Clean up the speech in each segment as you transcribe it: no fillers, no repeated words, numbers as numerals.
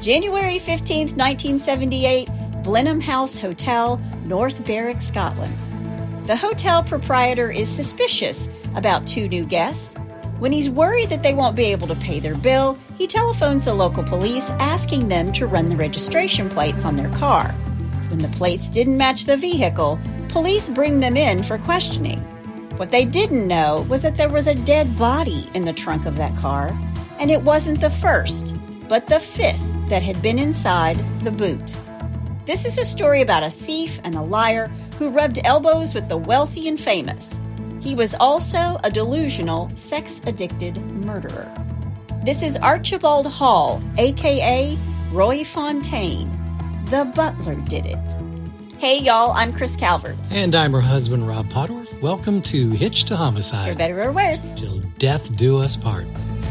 January 15th, 1978, Blenheim House Hotel, North Berwick, Scotland. The hotel proprietor is suspicious about 2 new guests. When he's worried that they won't be able to pay their bill, he telephones the local police asking them to run the registration plates on their car. When the plates didn't match the vehicle, police bring them in for questioning. What they didn't know was that there was a dead body in the trunk of that car, and it wasn't the first, but the 5th that had been inside the boot. This is a story about a thief and a liar who rubbed elbows with the wealthy and famous. He was also a delusional, sex-addicted murderer. This is Archibald Hall, a.k.a. Roy Fontaine. The butler did it. Hey, y'all, I'm Chris Calvert. And I'm her husband, Rob Potterworth. Welcome to Hitched to Homicide. For better or worse. Till death do us part.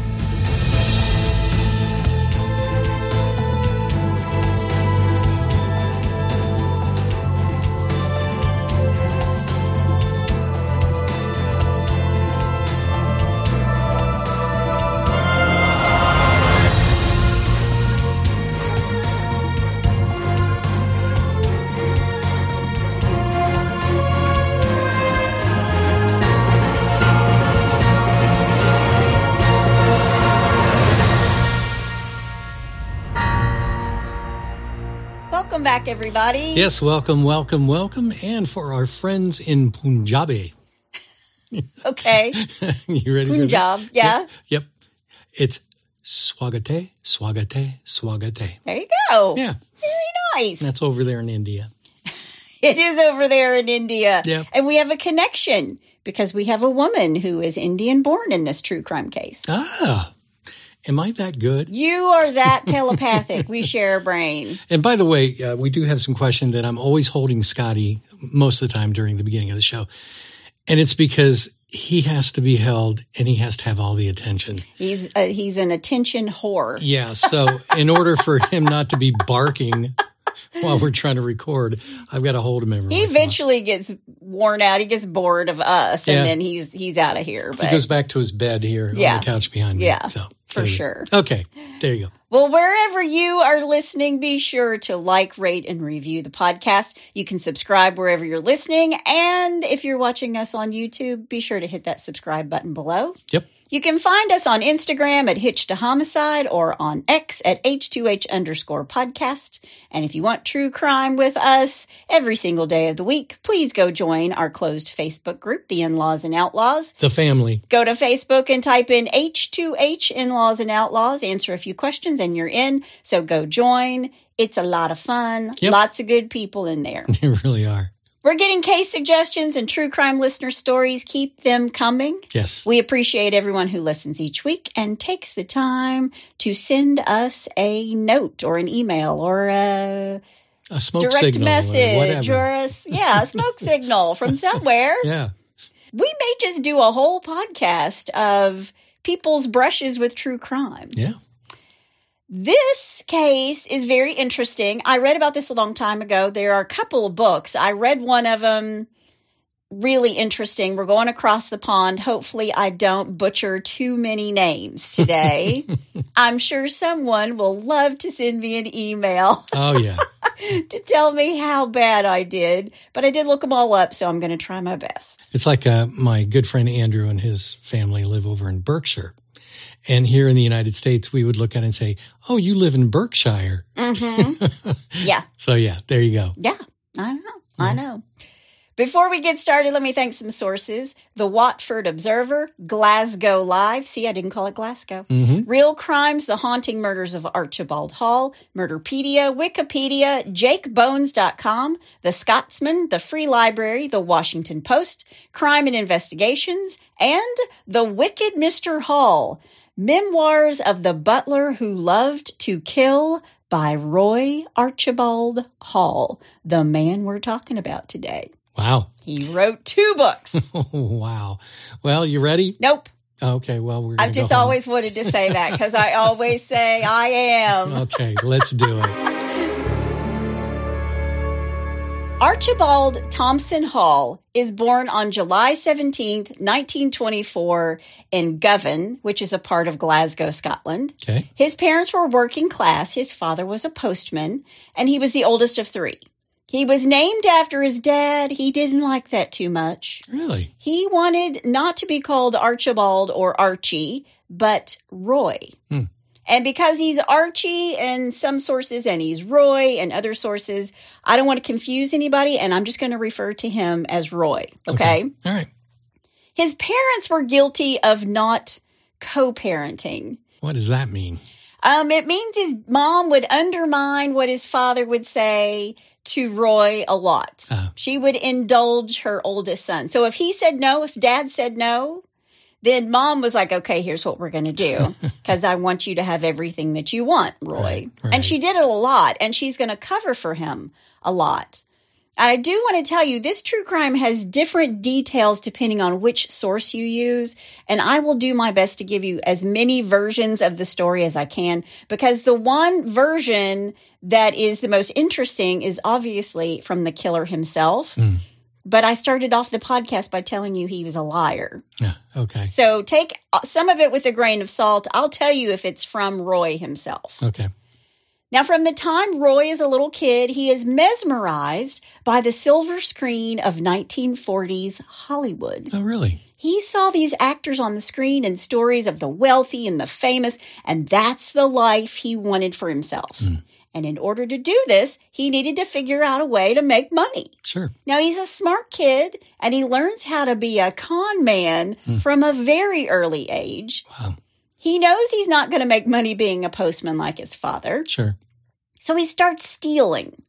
Welcome back, everybody. Yes, welcome. And for our friends in Punjabi. Okay. You ready Punjab, for that? yeah. Yep. It's swagate, swagate, swagate. There you go. Yeah. Very nice. That's over there in India. It is over there in India. Yep. And we have a connection because we have a woman who is Indian born in this true crime case. Ah. Am I that good? You are that telepathic. We share a brain. And by the way, we do have some questions that I'm always holding Scotty most of the time during the beginning of the show. And it's because he has to be held and he has to have all the attention. He's an attention whore. Yeah. So in order for him not to be barking while we're trying to record, I've got to hold him every once in a while. He eventually gets worn out. He gets bored of us, and then he's out of here. But he goes back to his bed here on the couch behind me. Yeah, so, for sure. Okay, there you go. Well, wherever you are listening, be sure to like, rate, and review the podcast. You can subscribe wherever you're listening. And if you're watching us on YouTube, be sure to hit that subscribe button below. Yep. You can find us on Instagram at Hitched to Homicide or on X at H2H_podcast. And if you want true crime with us every single day of the week, please go join our closed Facebook group, The In-Laws and Outlaws. The family. Go to Facebook and type in H2H In-Laws and Outlaws, answer a few questions, and you're in. So go join. It's a lot of fun. Yep. Lots of good people in there. They really are. We're getting case suggestions and true crime listener stories. Keep them coming. Yes. We appreciate everyone who listens each week and takes the time to send us a note or an email or a smoke direct signal message or a smoke signal from somewhere. Yeah. We may just do a whole podcast of people's brushes with true crime. Yeah. This case is very interesting. I read about this a long time ago. There are a couple of books. I read one of them, really interesting. We're going across the pond. Hopefully I don't butcher too many names today. I'm sure someone will love to send me an email. Oh, yeah. To tell me how bad I did. But I did look them all up, so I'm going to try my best. It's like my good friend Andrew and his family live over in Berkshire. And here in the United States, we would look at it and say, oh, you live in Berkshire. Mm-hmm. Yeah. So, yeah, there you go. Yeah, I know. Before we get started, let me thank some sources. The Watford Observer, Glasgow Live. See, I didn't call it Glasgow. Mm-hmm. Real Crimes, The Haunting Murders of Archibald Hall, Murderpedia, Wikipedia, JakeBones.com, The Scotsman, The Free Library, The Washington Post, Crime and Investigations, and The Wicked Mr. Hall. Memoirs of the Butler Who Loved to Kill by Roy Archibald Hall, the man we're talking about today. Wow. He wrote 2 books. Wow. Well, you ready? Nope. Okay, well, we're I've just always wanted to say that because I always say I am. Okay, let's do it. Archibald Thompson Hall is born on July 17th, 1924 in Govan, which is a part of Glasgow, Scotland. Okay. His parents were working class. His father was a postman, and he was the oldest of three. He was named after his dad. He didn't like that too much. Really? He wanted not to be called Archibald or Archie, but Roy. And because he's Archie in some sources and he's Roy in other sources, I don't want to confuse anybody, and I'm just going to refer to him as Roy, okay? All right. His parents were guilty of not co-parenting. What does that mean? It means his mom would undermine what his father would say to Roy a lot. She would indulge her oldest son. So if he said no, if dad said no, then mom was like, okay, here's what we're going to do because I want you to have everything that you want, Roy. Right. And she did it a lot, and she's going to cover for him a lot. I do want to tell you, this true crime has different details depending on which source you use, and I will do my best to give you as many versions of the story as I can, because the one version that is the most interesting is obviously from the killer himself. But I started off the podcast by telling you he was a liar. Yeah, okay. So take some of it with a grain of salt. I'll tell you if it's from Roy himself. Okay. Now, from the time Roy is a little kid, he is mesmerized by the silver screen of 1940s Hollywood. Oh, really? He saw these actors on the screen and stories of the wealthy and the famous, and that's the life he wanted for himself. And in order to do this, he needed to figure out a way to make money. Sure. Now, he's a smart kid, and he learns how to be a con man from a very early age. Wow. He knows he's not going to make money being a postman like his father. Sure. So he starts stealing.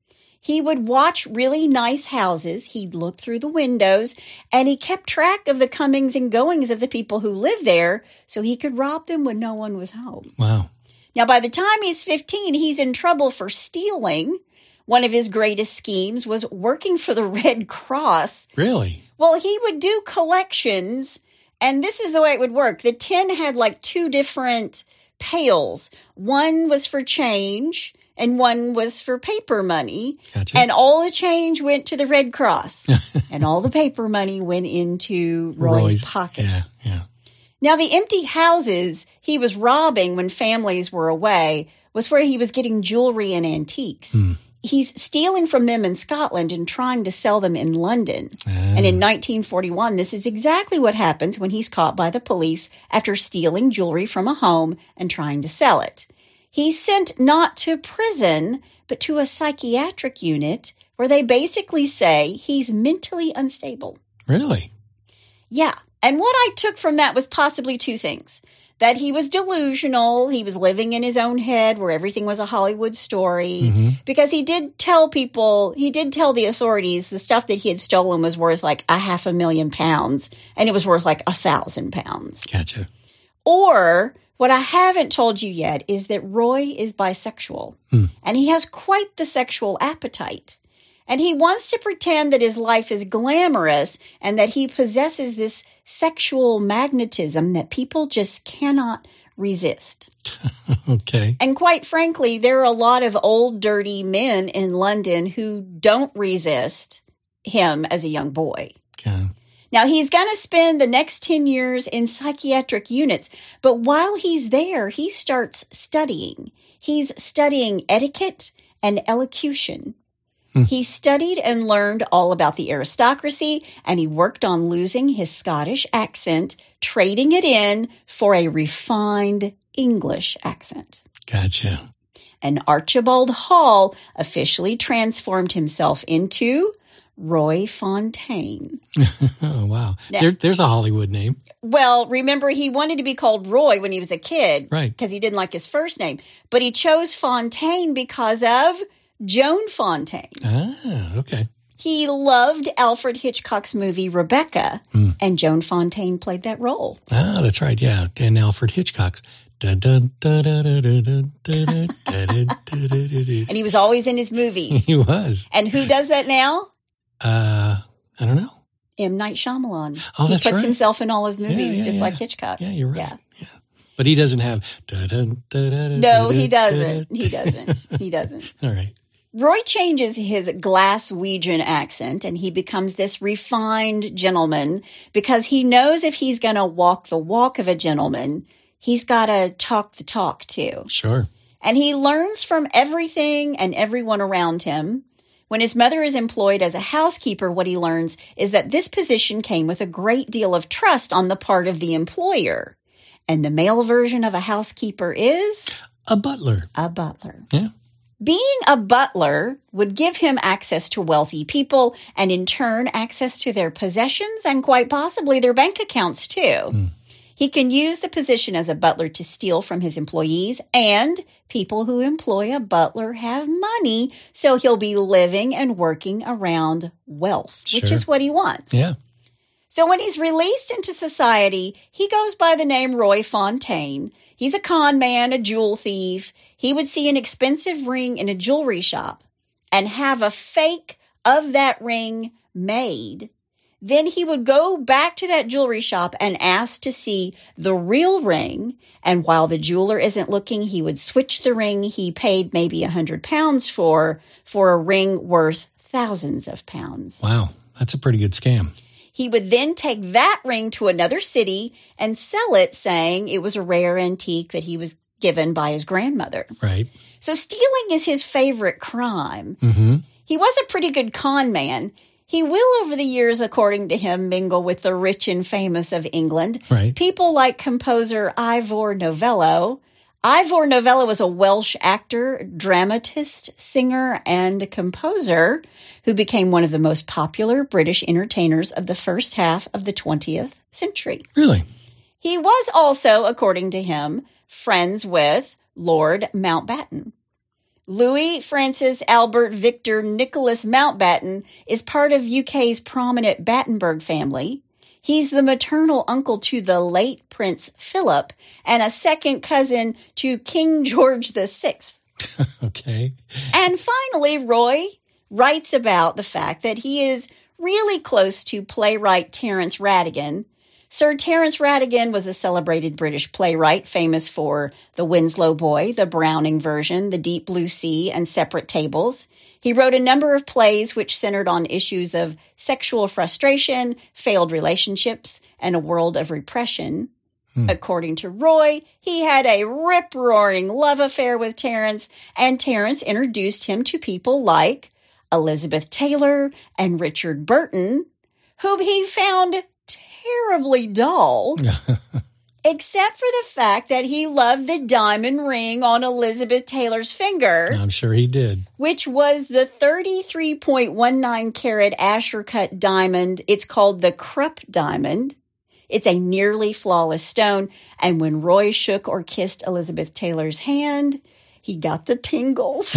He would watch really nice houses. He'd look through the windows, and he kept track of the comings and goings of the people who lived there so he could rob them when no one was home. Wow. Now, by the time he's 15, he's in trouble for stealing. One of his greatest schemes was working for the Red Cross. Really? Well, he would do collections, and this is the way it would work. The tin had like two different pails. One was for change, and one was for paper money. Gotcha. And all the change went to the Red Cross, and all the paper money went into Roy's pocket. Yeah. Now, the empty houses he was robbing when families were away was where he was getting jewelry and antiques. He's stealing from them in Scotland and trying to sell them in London. And in 1941, this is exactly what happens when he's caught by the police after stealing jewelry from a home and trying to sell it. He's sent not to prison, but to a psychiatric unit where they basically say he's mentally unstable. Really? Yeah. And what I took from that was possibly two things. That he was delusional. He was living in his own head where everything was a Hollywood story. Because he did tell the authorities the stuff that he had stolen was worth like £500,000 and it was worth like £1,000. Gotcha. Or what I haven't told you yet is that Roy is bisexual and he has quite the sexual appetite. And he wants to pretend that his life is glamorous and that he possesses this sexual magnetism that people just cannot resist. Okay. And quite frankly, there are a lot of old, dirty men in London who don't resist him as a young boy. Okay. Now, he's going to spend the next 10 years in psychiatric units, but while he's there, he starts studying. He's studying etiquette and elocution. He studied and learned all about the aristocracy, and he worked on losing his Scottish accent, trading it in for a refined English accent. Gotcha. And Archibald Hall officially transformed himself into Roy Fontaine. Oh, wow. There's a Hollywood name. Well, remember, he wanted to be called Roy when he was a kid. Right. Because he didn't like his first name. But he chose Fontaine because of Joan Fontaine. Ah, okay. He loved Alfred Hitchcock's movie Rebecca, and Joan Fontaine played that role. Ah, that's right, yeah. And Alfred Hitchcock's. And he was always in his movies. He was. And who does that now? I don't know. M. Night Shyamalan. Oh, he that's puts right. himself in all his movies, just yeah. like Hitchcock. Yeah, you're right. Yeah. But he doesn't have. No, he doesn't. He doesn't. He doesn't. All right. Roy changes his Glaswegian accent and he becomes this refined gentleman because he knows if he's going to walk the walk of a gentleman, he's got to talk the talk too. Sure. And he learns from everything and everyone around him. When his mother is employed as a housekeeper, what he learns is that this position came with a great deal of trust on the part of the employer. And the male version of a housekeeper is? A butler. A butler. Yeah. Being a butler would give him access to wealthy people and in turn access to their possessions and quite possibly their bank accounts too. He can use the position as a butler to steal from his employees, and people who employ a butler have money, so he'll be living and working around wealth, which Sure. is what he wants. Yeah. So when he's released into society, he goes by the name Roy Fontaine. He's a con man, a jewel thief. He would see an expensive ring in a jewelry shop and have a fake of that ring made. Then he would go back to that jewelry shop and ask to see the real ring. And while the jeweler isn't looking, he would switch the ring he paid maybe £100 for a ring worth thousands of pounds. Wow. That's a pretty good scam. He would then take that ring to another city and sell it, saying it was a rare antique that he was given by his grandmother. Right. So stealing is his favorite crime. Mm-hmm. He was a pretty good con man. He will, over the years, according to him, mingle with the rich and famous of England. Right. People like composer Ivor Novello. Ivor Novello was a Welsh actor, dramatist, singer, and composer who became one of the most popular British entertainers of the first half of the 20th century. Really? He was also, according to him, friends with Lord Mountbatten. Louis Francis Albert Victor Nicholas Mountbatten is part of UK's prominent Battenberg family. He's the maternal uncle to the late Prince Philip and a second cousin to King George VI. Okay. And finally, Roy writes about the fact that he is really close to playwright Terence Rattigan. Sir Terence Rattigan was a celebrated British playwright famous for The Winslow Boy, the Browning version, The Deep Blue Sea, and Separate Tables. He wrote a number of plays which centered on issues of sexual frustration, failed relationships, and a world of repression. According to Roy, he had a rip-roaring love affair with Terence, and Terence introduced him to people like Elizabeth Taylor and Richard Burton, whom he found terribly dull, except for the fact that he loved the diamond ring on Elizabeth Taylor's finger, I'm sure he did. which was the 33.19 carat Asher-cut diamond. It's called the Krupp diamond. It's a nearly flawless stone, and when Roy shook or kissed Elizabeth Taylor's hand, he got the tingles.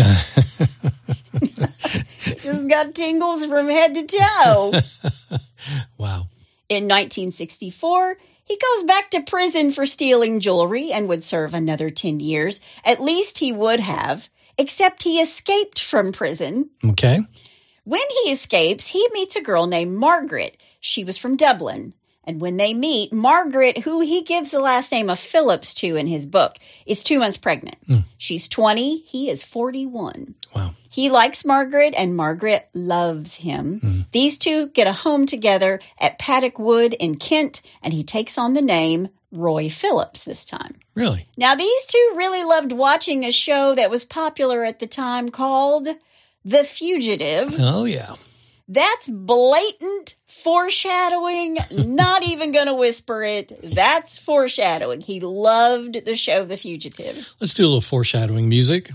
He just got tingles from head to toe. Wow. In 1964, he goes back to prison for stealing jewelry and would serve another 10 years. At least he would have, except he escaped from prison. Okay. When he escapes, he meets a girl named Margaret. She was from Dublin. And when they meet, Margaret, who he gives the last name of Phillips to in his book, is 2 months pregnant. She's 20. He is 41. Wow. He likes Margaret, and Margaret loves him. These two get a home together at Paddock Wood in Kent, and he takes on the name Roy Phillips this time. Really? Now, these two really loved watching a show that was popular at the time called The Fugitive. Oh, yeah. That's blatant foreshadowing. Not even going to whisper it. That's foreshadowing. He loved the show The Fugitive. Let's do a little foreshadowing music.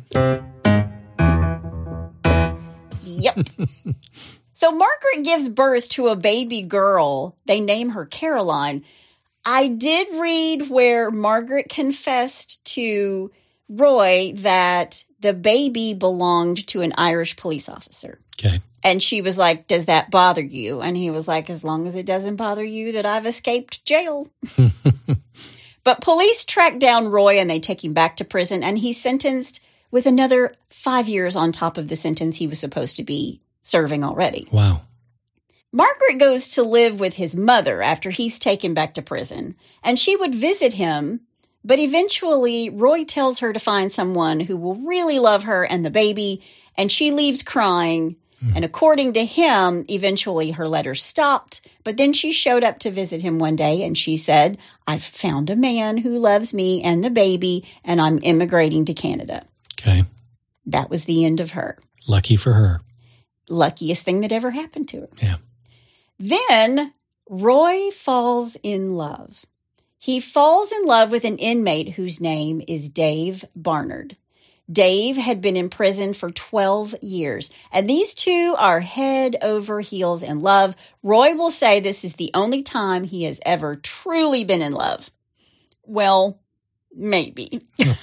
Yep. So Margaret gives birth to a baby girl. They name her Caroline. I did read where Margaret confessed to Roy that the baby belonged to an Irish police officer. Okay. And she was like, does that bother you? And he was like, as long as it doesn't bother you that I've escaped jail. But police track down Roy and they take him back to prison, and he's sentenced with another 5 years on top of the sentence he was supposed to be serving already. Wow. Margaret goes to live with his mother after he's taken back to prison, and she would visit him, but eventually Roy tells her to find someone who will really love her and the baby, and she leaves crying. And according to him, eventually her letters stopped. But then she showed up to visit him one day and she said, I've found a man who loves me and the baby, and I'm immigrating to Canada. Okay. That was the end of her. Lucky for her. Luckiest thing that ever happened to her. Yeah. Then Roy falls in love. He falls in love with an inmate whose name is Dave Barnard. Dave had been in prison for 12 years, and these two are head over heels in love. Roy will say this is the only time he has ever truly been in love. Well, maybe.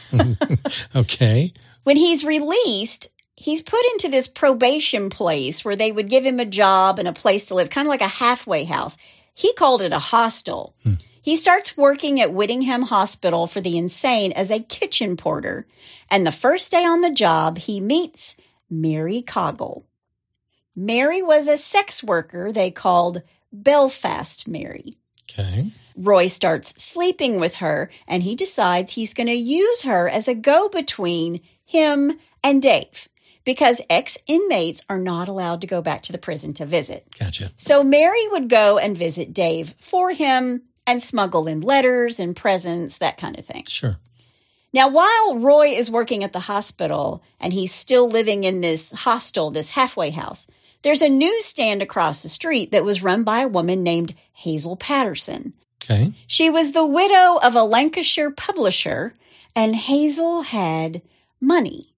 Okay. When he's released, he's put into this probation place where they would give him a job and a place to live, kind of like a halfway house. He called it a hostel. He starts working at Whittingham Hospital for the Insane as a kitchen porter. And the first day on the job, he meets Mary Coggle. Mary was a sex worker they called Belfast Mary. Okay. Roy starts sleeping with her, and he decides he's going to use her as a go-between him and Dave, because ex-inmates are not allowed to go back to the prison to visit. Gotcha. So Mary would go and visit Dave for him and smuggle in letters and presents, that kind of thing. Sure. Now, while Roy is working at the hospital and he's still living in this hostel, this halfway house, there's a newsstand across the street that was run by a woman named Hazel Patterson. Okay. She was the widow of a Lancashire publisher, and Hazel had money.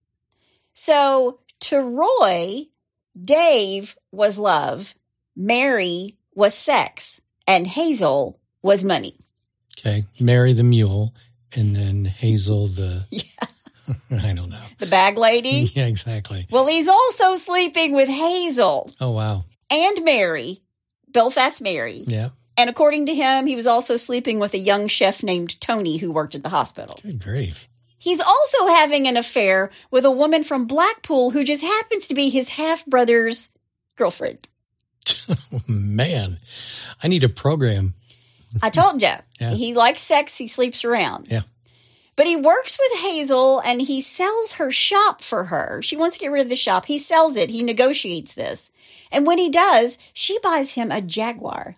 So to Roy, Dave was love, Mary was sex, and Hazel was money. Okay. Mary the mule, and then Hazel the... I don't know. The bag lady? Yeah, exactly. Well, he's also sleeping with Hazel. Oh, wow. And Mary, Belfast Mary. Yeah. And according to him, he was also sleeping with a young chef named Tony who worked at the hospital. Good grief. He's also having an affair with a woman from Blackpool who just happens to be his half-brother's girlfriend. Oh, man. I need a program. I told you. Yeah. He likes sex. He sleeps around. Yeah. But he works with Hazel and he sells her shop for her. She wants to get rid of the shop. He sells it. He negotiates this. And when he does, she buys him a Jaguar,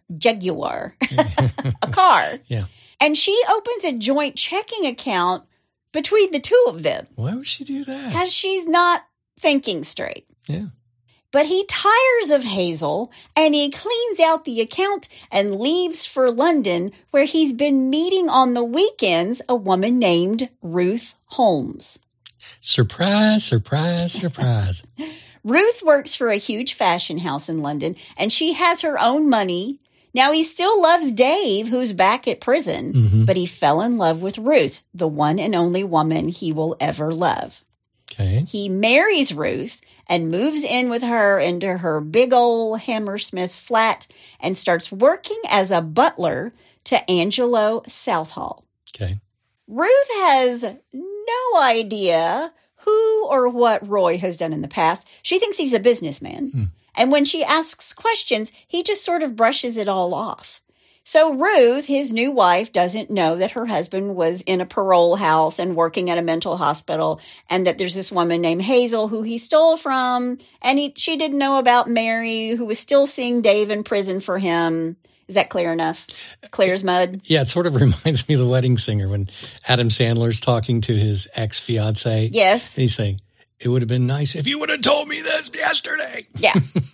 a car. Yeah. And she opens a joint checking account between the two of them. Why would she do that? Because she's not thinking straight. Yeah. But he tires of Hazel and he cleans out the account and leaves for London, where he's been meeting on the weekends a woman named Ruth Holmes. Surprise, surprise, surprise. Ruth works for a huge fashion house in London, and she has her own money. Now, he still loves Dave, who's back at prison, but he fell in love with Ruth, the one and only woman he will ever love. Okay. He marries Ruth and moves in with her into her big old Hammersmith flat and starts working as a butler to Angelo Southall. Okay. Ruth has no idea who or what Roy has done in the past. She thinks he's a businessman. And when she asks questions, he just sort of brushes it all off. So Ruth, his new wife, doesn't know that her husband was in a parole house and working at a mental hospital, and that there's this woman named Hazel who he stole from, and she didn't know about Mary, who was still seeing Dave in prison for him. Is that clear enough? Clear as mud? Yeah, it sort of reminds me of The Wedding Singer when Adam Sandler's talking to his ex-fiancée. Yes. And he's saying, it would have been nice if you would have told me this yesterday. Yeah.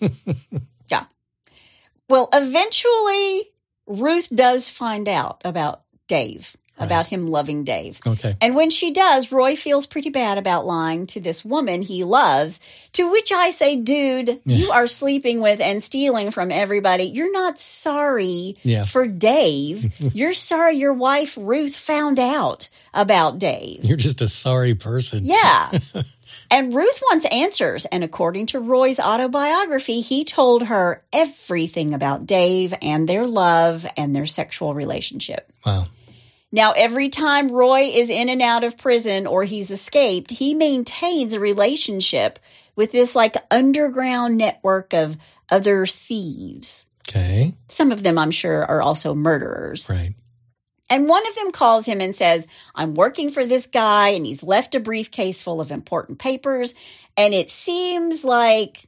Yeah. Well, eventually, Ruth does find out about Dave, about him loving Dave. Okay. And when she does, Roy feels pretty bad about lying to this woman he loves, to which I say, dude, you are sleeping with and stealing from everybody. You're not sorry for Dave. You're sorry your wife, Ruth, found out about Dave. You're just a sorry person. Yeah. And Ruth wants answers, and according to Roy's autobiography, he told her everything about Dave and their love and their sexual relationship. Wow. Now, every time Roy is in and out of prison or he's escaped, he maintains a relationship with this like underground network of other thieves. Okay. Some of them, I'm sure, are also murderers. Right. And one of them calls him and says, I'm working for this guy and he's left a briefcase full of important papers. And it seems like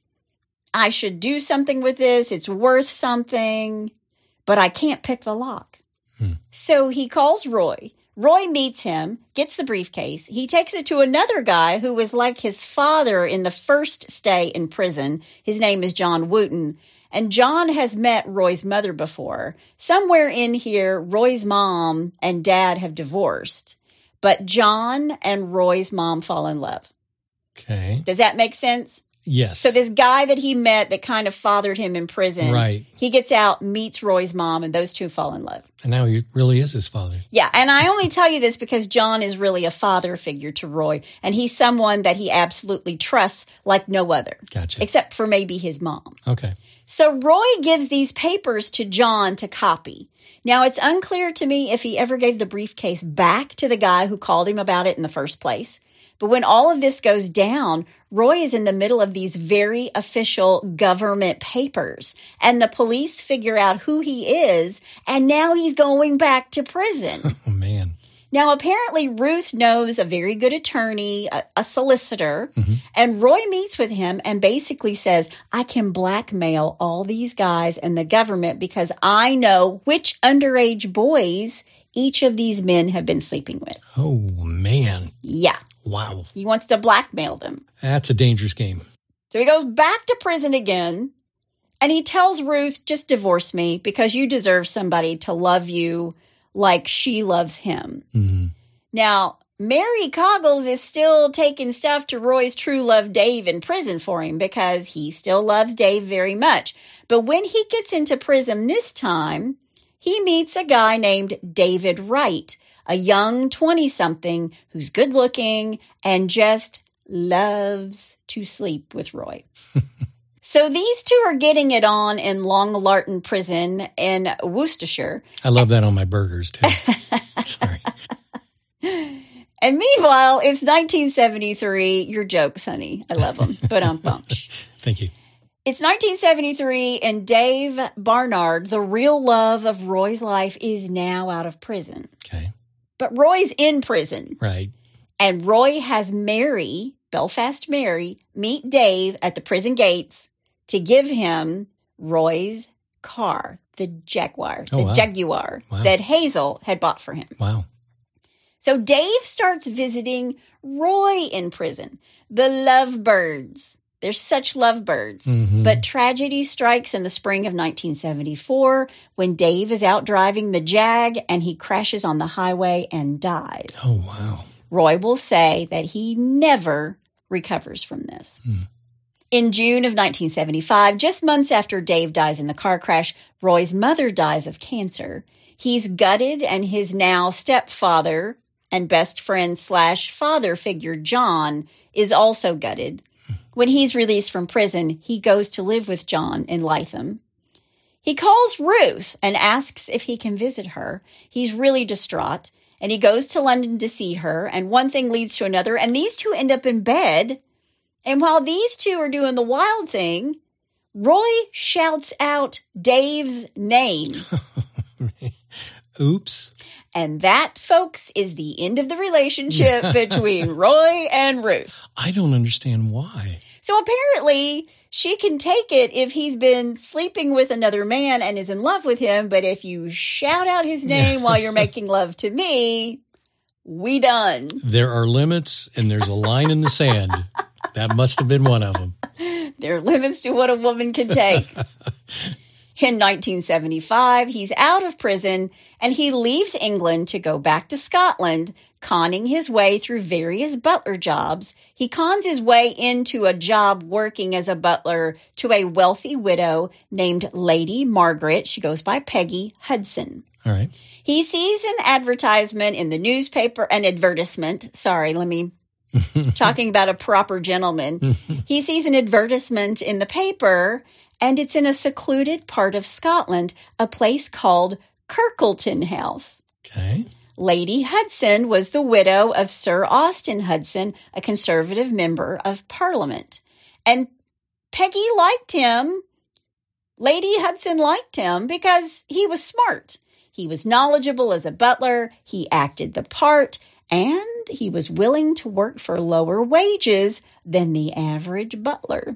I should do something with this. It's worth something, but I can't pick the lock. So he calls Roy. Roy meets him, gets the briefcase. He takes it to another guy who was like his father in the first stay in prison. His name is John Wooten. And John has met Roy's mother before. Somewhere in here, Roy's mom and dad have divorced. But John and Roy's mom fall in love. Okay. Does that make sense? Yes. So this guy that he met that kind of fathered him in prison, right. He gets out, meets Roy's mom, and those two fall in love. And now he really is his father. Yeah, and I only tell you this because John is really a father figure to Roy, and he's someone that he absolutely trusts like no other. Gotcha. Except for maybe his mom. Okay. So Roy gives these papers to John to copy. Now, it's unclear to me if he ever gave the briefcase back to the guy who called him about it in the first place. But when all of this goes down, Roy is in the middle of these very official government papers, and the police figure out who he is, and now he's going back to prison. Oh, man. Now, apparently, Ruth knows a very good attorney, a solicitor, and Roy meets with him and basically says, I can blackmail all these guys and the government because I know which underage boys each of these men have been sleeping with. Oh, man. Yeah. Wow. He wants to blackmail them. That's a dangerous game. So he goes back to prison again, and he tells Ruth, just divorce me because you deserve somebody to love you like she loves him. Mm-hmm. Now, Mary Coggles is still taking stuff to Roy's true love, Dave, in prison for him because he still loves Dave very much. But when he gets into prison this time, he meets a guy named David Wright, a young 20-something who's good looking and just loves to sleep with Roy. So these two are getting it on in Long Lartin Prison in Worcestershire. I love that on my burgers, too. Sorry. And meanwhile, it's 1973. Your jokes, honey. I love them. But Thank you. It's 1973, and Dave Barnard, the real love of Roy's life, is now out of prison. Okay. But Roy's in prison. Right. And Roy has Mary, Belfast Mary, meet Dave at the prison gates to give him Roy's car, the Jaguar, Jaguar that Hazel had bought for him. Wow. So Dave starts visiting Roy in prison. The lovebirds. They're such lovebirds. Mm-hmm. But tragedy strikes in the spring of 1974 when Dave is out driving the Jag and he crashes on the highway and dies. Oh, wow. Roy will say that he never recovers from this. In June of 1975, just months after Dave dies in the car crash, Roy's mother dies of cancer. He's gutted, and his now stepfather and best friend / father figure, John, is also gutted. When he's released from prison, he goes to live with John in Lytham. He calls Ruth and asks if he can visit her. He's really distraught, and he goes to London to see her, and one thing leads to another, and these two end up in bed. And while these two are doing the wild thing, Roy shouts out Dave's name. Oops. And that, folks, is the end of the relationship between Roy and Ruth. I don't understand why. So apparently she can take it if he's been sleeping with another man and is in love with him. But if you shout out his name while you're making love to me, we done. There are limits, and there's a line in the sand. That must have been one of them. There are limits to what a woman can take. In 1975, he's out of prison, and he leaves England to go back to Scotland, conning his way through various butler jobs. He cons his way into a job working as a butler to a wealthy widow named Lady Margaret. She goes by Peggy Hudson. All right. He sees an advertisement in the newspaper, an advertisement. Sorry, talking about a proper gentleman. He sees an advertisement in the paper, and it's in a secluded part of Scotland, a place called Kirkleton House. Okay. Lady Hudson was the widow of Sir Austin Hudson, a Conservative member of Parliament. And Peggy liked him. Lady Hudson liked him because he was smart. He was knowledgeable as a butler, he acted the part, and he was willing to work for lower wages than the average butler.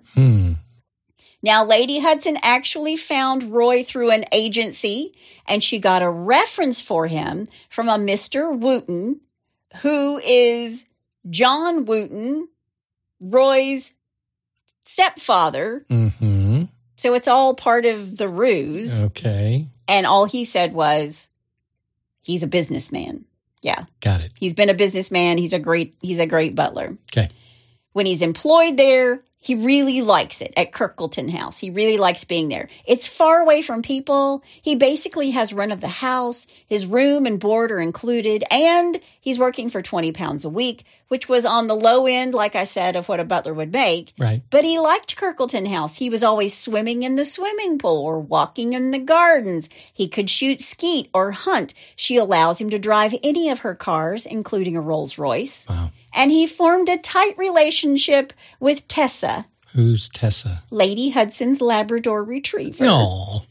Now, Lady Hudson actually found Roy through an agency, and she got a reference for him from a Mr. Wooten, who is John Wooten, Roy's stepfather. So it's all part of the ruse. Okay. And all he said was, he's a businessman. Yeah. Got it. He's been a businessman. He's a great butler. Okay. When he's employed there, he really likes it at Kirkleton House. He really likes being there. It's far away from people. He basically has run of the house. His room and board are included, and he's working for £20 a week, which was on the low end, like I said, of what a butler would make. Right. But he liked Kirkleton House. He was always swimming in the swimming pool or walking in the gardens. He could shoot skeet or hunt. She allows him to drive any of her cars, including a Rolls Royce. Wow. And he formed a tight relationship with Tessa. Who's Tessa? Lady Hudson's Labrador Retriever. Oh.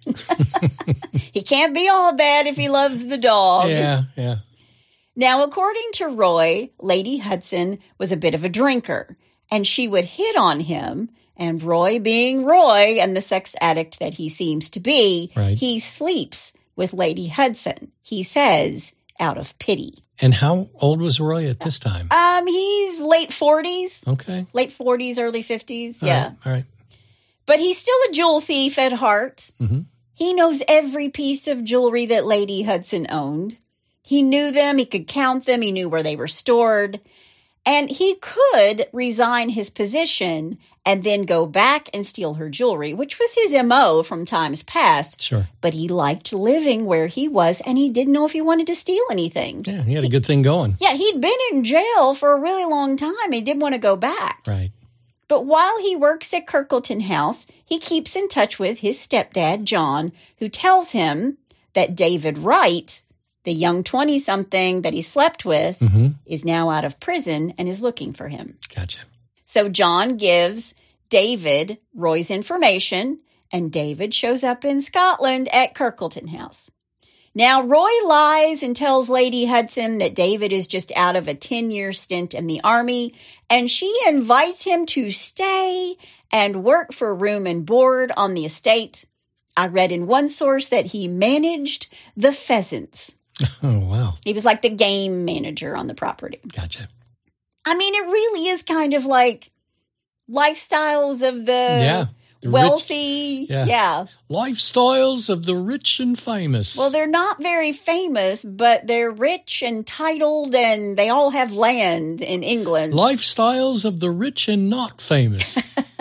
He can't be all bad if he loves the dog. Yeah. Now, according to Roy, Lady Hudson was a bit of a drinker, and she would hit on him. And Roy, being Roy and the sex addict that he seems to be, right, he sleeps with Lady Hudson, he says, out of pity. And how old was Roy at this time? He's late 40s. Okay. Late 40s, early 50s. Yeah. All right. But he's still a jewel thief at heart. He knows every piece of jewelry that Lady Hudson owned. He knew them. He could count them. He knew where they were stored. And he could resign his position and then go back and steal her jewelry, which was his MO from times past. Sure. But he liked living where he was, and he didn't know if he wanted to steal anything. Yeah, he had a good thing going. Yeah, he'd been in jail for a really long time. He didn't want to go back. Right. But while he works at Kirkleton House, he keeps in touch with his stepdad, John, who tells him that David Wright, the young 20-something that he slept with, is now out of prison and is looking for him. Gotcha. So John gives David Roy's information, and David shows up in Scotland at Kirkleton House. Now, Roy lies and tells Lady Hudson that David is just out of a 10-year stint in the army, and she invites him to stay and work for room and board on the estate. I read in one source that he managed the pheasants. Oh, wow. He was like the game manager on the property. Gotcha. I mean, it really is kind of like lifestyles of the wealthy. Yeah. Lifestyles of the rich and famous. Well, they're not very famous, but they're rich and titled, and they all have land in England. Lifestyles of the rich and not famous.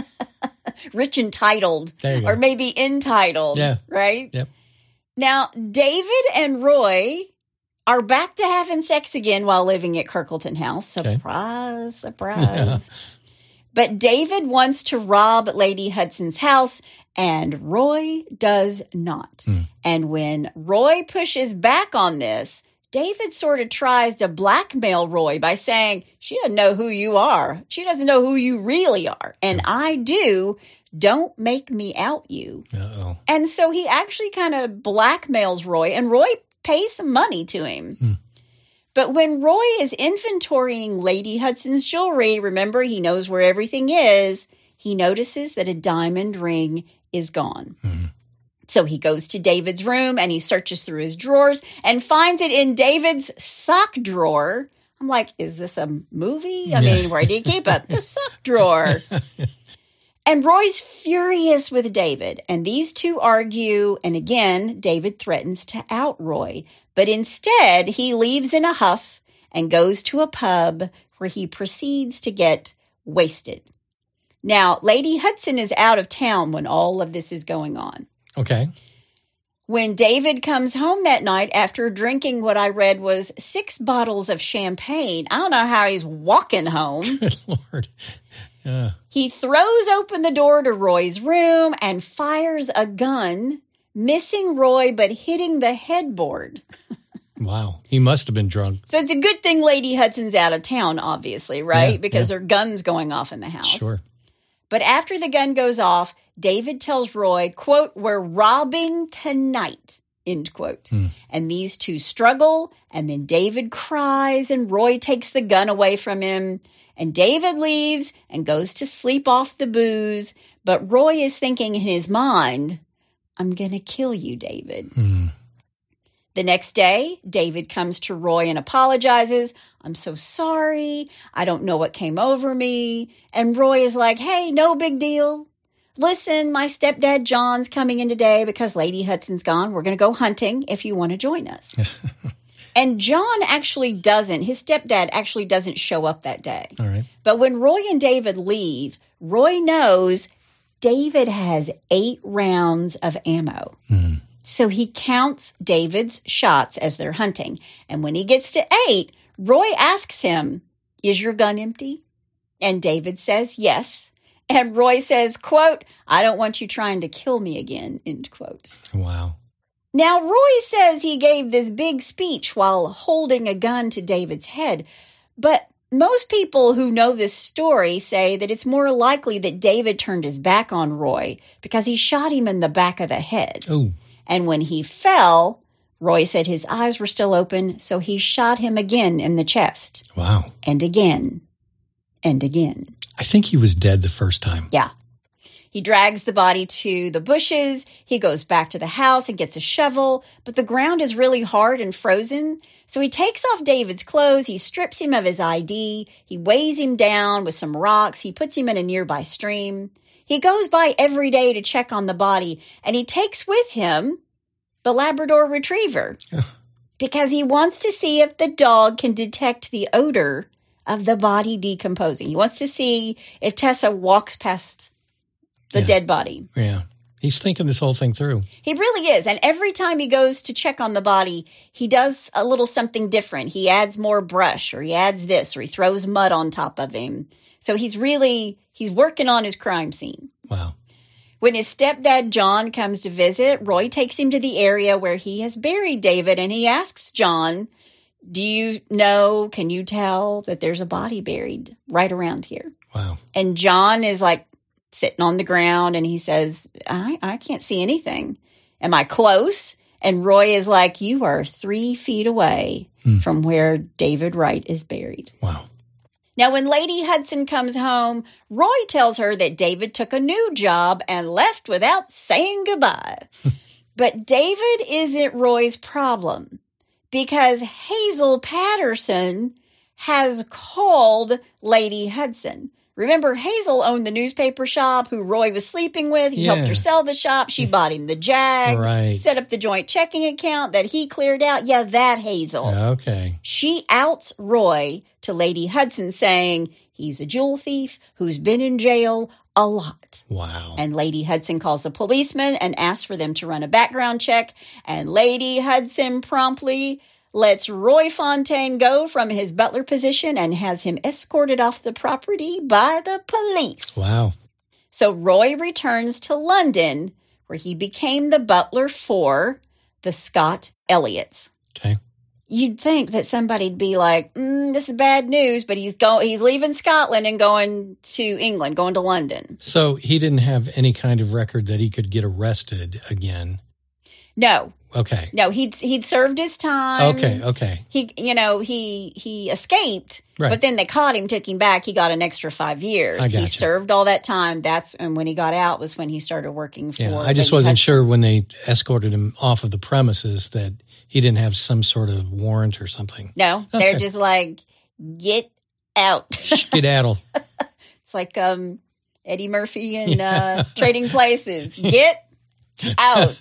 Rich and titled. There you go. Or maybe entitled. Yeah. Right? Yep. Now, David and Roy are back to having sex again while living at Kirkleton House. Surprise, surprise. Yeah. But David wants to rob Lady Hudson's house, and Roy does not. And when Roy pushes back on this, David sort of tries to blackmail Roy by saying, she doesn't know who you are. She doesn't know who you really are. And I do. Don't make me out you. Uh-oh. And so he actually kind of blackmails Roy, and Roy pays some money to him. But when Roy is inventorying Lady Hudson's jewelry, remember, he knows where everything is, he notices that a diamond ring is gone. So he goes to David's room and he searches through his drawers and finds it in David's sock drawer. I'm like, is this a movie? I mean, where do you keep it? The sock drawer. And Roy's furious with David, and these two argue, and again, David threatens to out Roy. But instead, he leaves in a huff and goes to a pub where he proceeds to get wasted. Now, Lady Hudson is out of town when all of this is going on. Okay. When David comes home that night after drinking what I read was 6 bottles of champagne, I don't know how he's walking home. Good Lord. Yeah. He throws open the door to Roy's room and fires a gun, missing Roy but hitting the headboard. Wow. He must have been drunk. So it's a good thing Lady Hudson's out of town, obviously, right? Because there are guns going off in the house. Sure. But after the gun goes off, David tells Roy, quote, we're robbing tonight, end quote. And these two struggle, and then David cries, and Roy takes the gun away from him. And David leaves and goes to sleep off the booze. But Roy is thinking in his mind, I'm going to kill you, David. The next day, David comes to Roy and apologizes. I'm so sorry. I don't know what came over me. And Roy is like, hey, no big deal. Listen, my stepdad John's coming in today because Lady Hudson's gone. We're going to go hunting if you want to join us. And John actually doesn't. His stepdad actually doesn't show up that day. All right. But when Roy and David leave, Roy knows David has 8 rounds of ammo. So he counts David's shots as they're hunting. And when he gets to 8, Roy asks him, is your gun empty? And David says, yes. And Roy says, quote, I don't want you trying to kill me again, end quote. Wow. Now, Roy says he gave this big speech while holding a gun to David's head, but most people who know this story say that it's more likely that David turned his back on Roy because he shot him in the back of the head. Oh. And when he fell, Roy said his eyes were still open, so he shot him again in the chest. Wow. And again. And again. I think he was dead the first time. Yeah. He drags the body to the bushes. He goes back to the house and gets a shovel, but the ground is really hard and frozen. So he takes off David's clothes. He strips him of his ID. He weighs him down with some rocks. He puts him in a nearby stream. He goes by every day to check on the body, and he takes with him the Labrador Retriever because he wants to see if the dog can detect the odor of the body decomposing. He wants to see if Tessa walks past the dead body. Yeah. He's thinking this whole thing through. He really is. And every time he goes to check on the body, he does a little something different. He adds more brush, or he adds this, or he throws mud on top of him. So he's working on his crime scene. Wow. When his stepdad John comes to visit, Roy takes him to the area where he has buried David, and he asks John, can you tell that there's a body buried right around here? Wow. And John is like sitting on the ground, and he says, I can't see anything. Am I close? And Roy is like, you are 3 feet away from where David Wright is buried. Wow. Now, when Lady Hudson comes home, Roy tells her that David took a new job and left without saying goodbye. But David isn't Roy's problem, because Hazel Patterson has called Lady Hudson. Remember, Hazel owned the newspaper shop who Roy was sleeping with. He helped her sell the shop. She bought him the Jag, set up the joint checking account that he cleared out. Yeah, that Hazel. Okay. She outs Roy to Lady Hudson, saying he's a jewel thief who's been in jail a lot. Wow. And Lady Hudson calls the policeman and asks for them to run a background check. And Lady Hudson promptly lets Roy Fontaine go from his butler position and has him escorted off the property by the police. Wow. So Roy returns to London, where he became the butler for the Scott Elliots. Okay. You'd think that somebody'd be like, this is bad news, but he's leaving Scotland and going to England, going to London. So he didn't have any kind of record that he could get arrested again? No. Okay. No, he'd served his time. Okay. He escaped, right. But then they caught him, took him back. He got an extra 5 years. He served all that time. And when he got out was when he started working for. Yeah, I just wasn't sure when they escorted him off of the premises that he didn't have some sort of warrant or something. No, they're just like, get out. Skedaddle. It's like Eddie Murphy in Trading Places. Get out.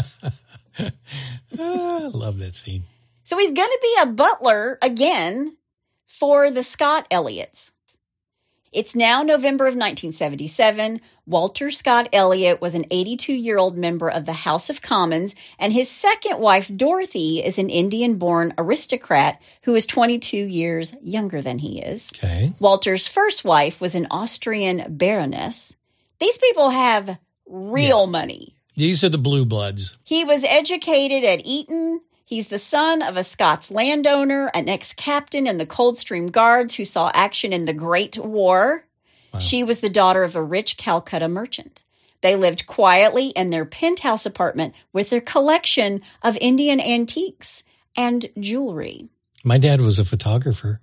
I love that scene. So he's going to be a butler again for the Scott Elliots. It's now November of 1977. Walter Scott Elliot was an 82-year-old member of the House of Commons, and his second wife, Dorothy, is an Indian-born aristocrat who is 22 years younger than he is. Okay. Walter's first wife was an Austrian baroness. These people have real money. These are the blue bloods. He was educated at Eton. He's the son of a Scots landowner, an ex-captain in the Coldstream Guards who saw action in the Great War. Wow. She was the daughter of a rich Calcutta merchant. They lived quietly in their penthouse apartment with their collection of Indian antiques and jewelry. My dad was a photographer.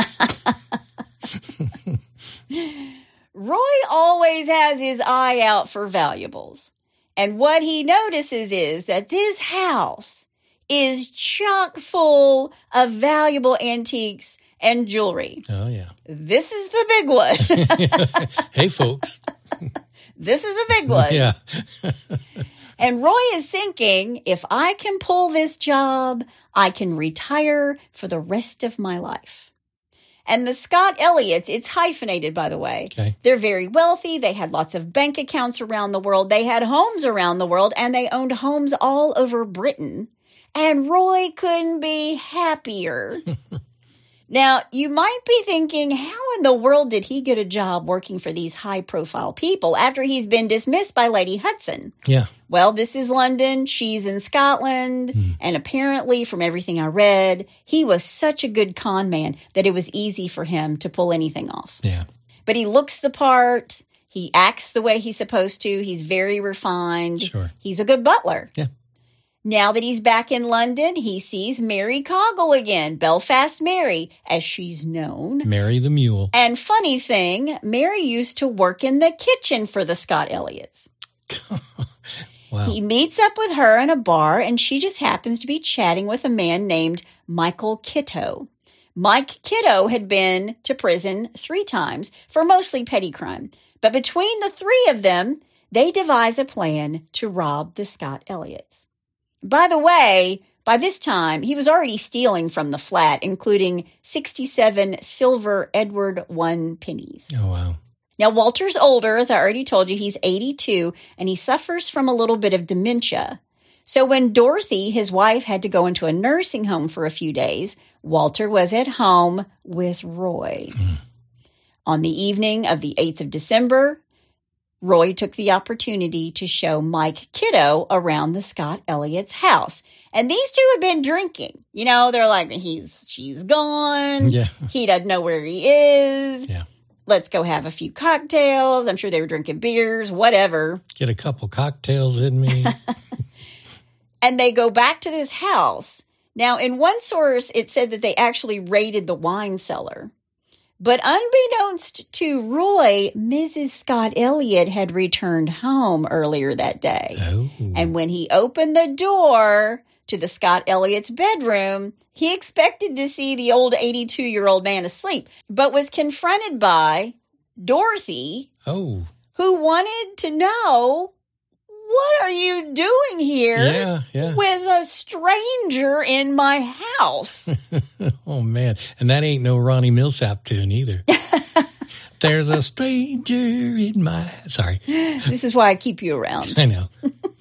Roy always has his eye out for valuables. And what he notices is that this house is chock full of valuable antiques and jewelry. Oh, yeah. This is the big one. Hey, folks. This is a big one. Yeah. And Roy is thinking, if I can pull this job, I can retire for the rest of my life. And the Scott Elliots, it's hyphenated, by the way. Okay. They're very wealthy. They had lots of bank accounts around the world. They had homes around the world, and they owned homes all over Britain. And Roy couldn't be happier. Now, you might be thinking, how in the world did he get a job working for these high-profile people after he's been dismissed by Lady Hudson? Yeah. Well, this is London, she's in Scotland, and apparently, from everything I read, he was such a good con man that it was easy for him to pull anything off. Yeah. But he looks the part, he acts the way he's supposed to, he's very refined, Sure. He's a good butler. Yeah. Now that he's back in London, he sees Mary Coggle again, Belfast Mary, as she's known. Mary the Mule. And funny thing, Mary used to work in the kitchen for the Scott Elliots. Wow. He meets up with her in a bar, and she just happens to be chatting with a man named Michael Kitto. Mike Kitto had been to prison 3 times for mostly petty crime. But between the 3 of them, they devise a plan to rob the Scott Elliots. By the way, by this time, he was already stealing from the flat, including 67 silver Edward I pennies. Oh, wow. Now, Walter's older, as I already told you, he's 82, and he suffers from a little bit of dementia. So when Dorothy, his wife, had to go into a nursing home for a few days, Walter was at home with Roy. On the evening of the 8th of December, Roy took the opportunity to show Mike Kitto around the Scott Elliots' house. And these 2 had been drinking. You know, they're like, she's gone. Yeah. He doesn't know where he is. Yeah. Let's go have a few cocktails. I'm sure they were drinking beers, whatever. Get a couple cocktails in me. And they go back to this house. Now, in one source, it said that they actually raided the wine cellar. But unbeknownst to Roy, Mrs. Scott Elliot had returned home earlier that day. Oh. And when he opened the door to the Scott Elliots' bedroom, he expected to see the old 82-year-old man asleep, but was confronted by Dorothy, Oh. who wanted to know, what are you doing here Yeah. with a stranger in my house? Oh, man. And that ain't no Ronnie Millsap tune either. There's a stranger in my... Sorry. This is why I keep you around. I know.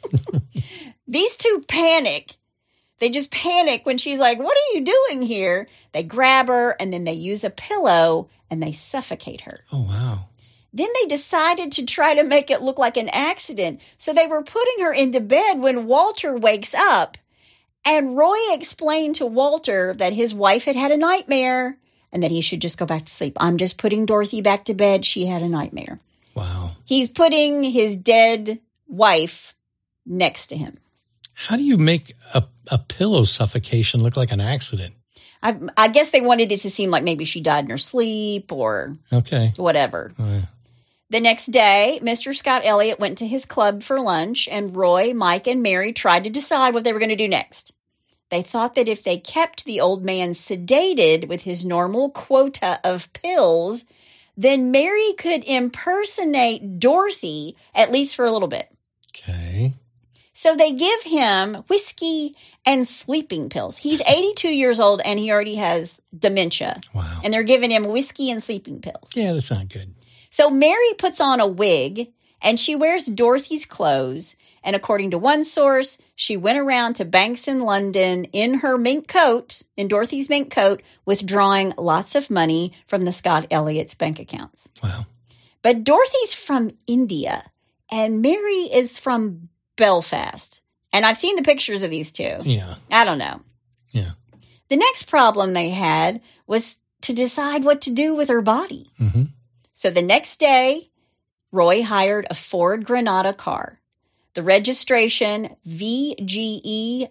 These 2 panic. They just panic when she's like, what are you doing here? They grab her, and then they use a pillow, and they suffocate her. Oh, wow. Then they decided to try to make it look like an accident. So they were putting her into bed when Walter wakes up. And Roy explained to Walter that his wife had had a nightmare and that he should just go back to sleep. I'm just putting Dorothy back to bed. She had a nightmare. Wow. He's putting his dead wife next to him. How do you make a pillow suffocation look like an accident? I guess they wanted it to seem like maybe she died in her sleep or Okay. whatever. Oh, yeah. The next day, Mr. Scott Elliot went to his club for lunch, and Roy, Mike, and Mary tried to decide what they were going to do next. They thought that if they kept the old man sedated with his normal quota of pills, then Mary could impersonate Dorothy, at least for a little bit. Okay. So they give him whiskey and sleeping pills. He's 82 years old, and he already has dementia. Wow. And they're giving him whiskey and sleeping pills. Yeah, that's not good. So Mary puts on a wig, and she wears Dorothy's clothes. And according to one source, she went around to banks in London in her mink coat, in Dorothy's mink coat, withdrawing lots of money from the Scott Elliots' bank accounts. Wow. But Dorothy's from India, and Mary is from Belfast. And I've seen the pictures of these 2. Yeah. I don't know. Yeah. The next problem they had was to decide what to do with her body. Mm-hmm. So the next day, Roy hired a Ford Granada car. The registration VGE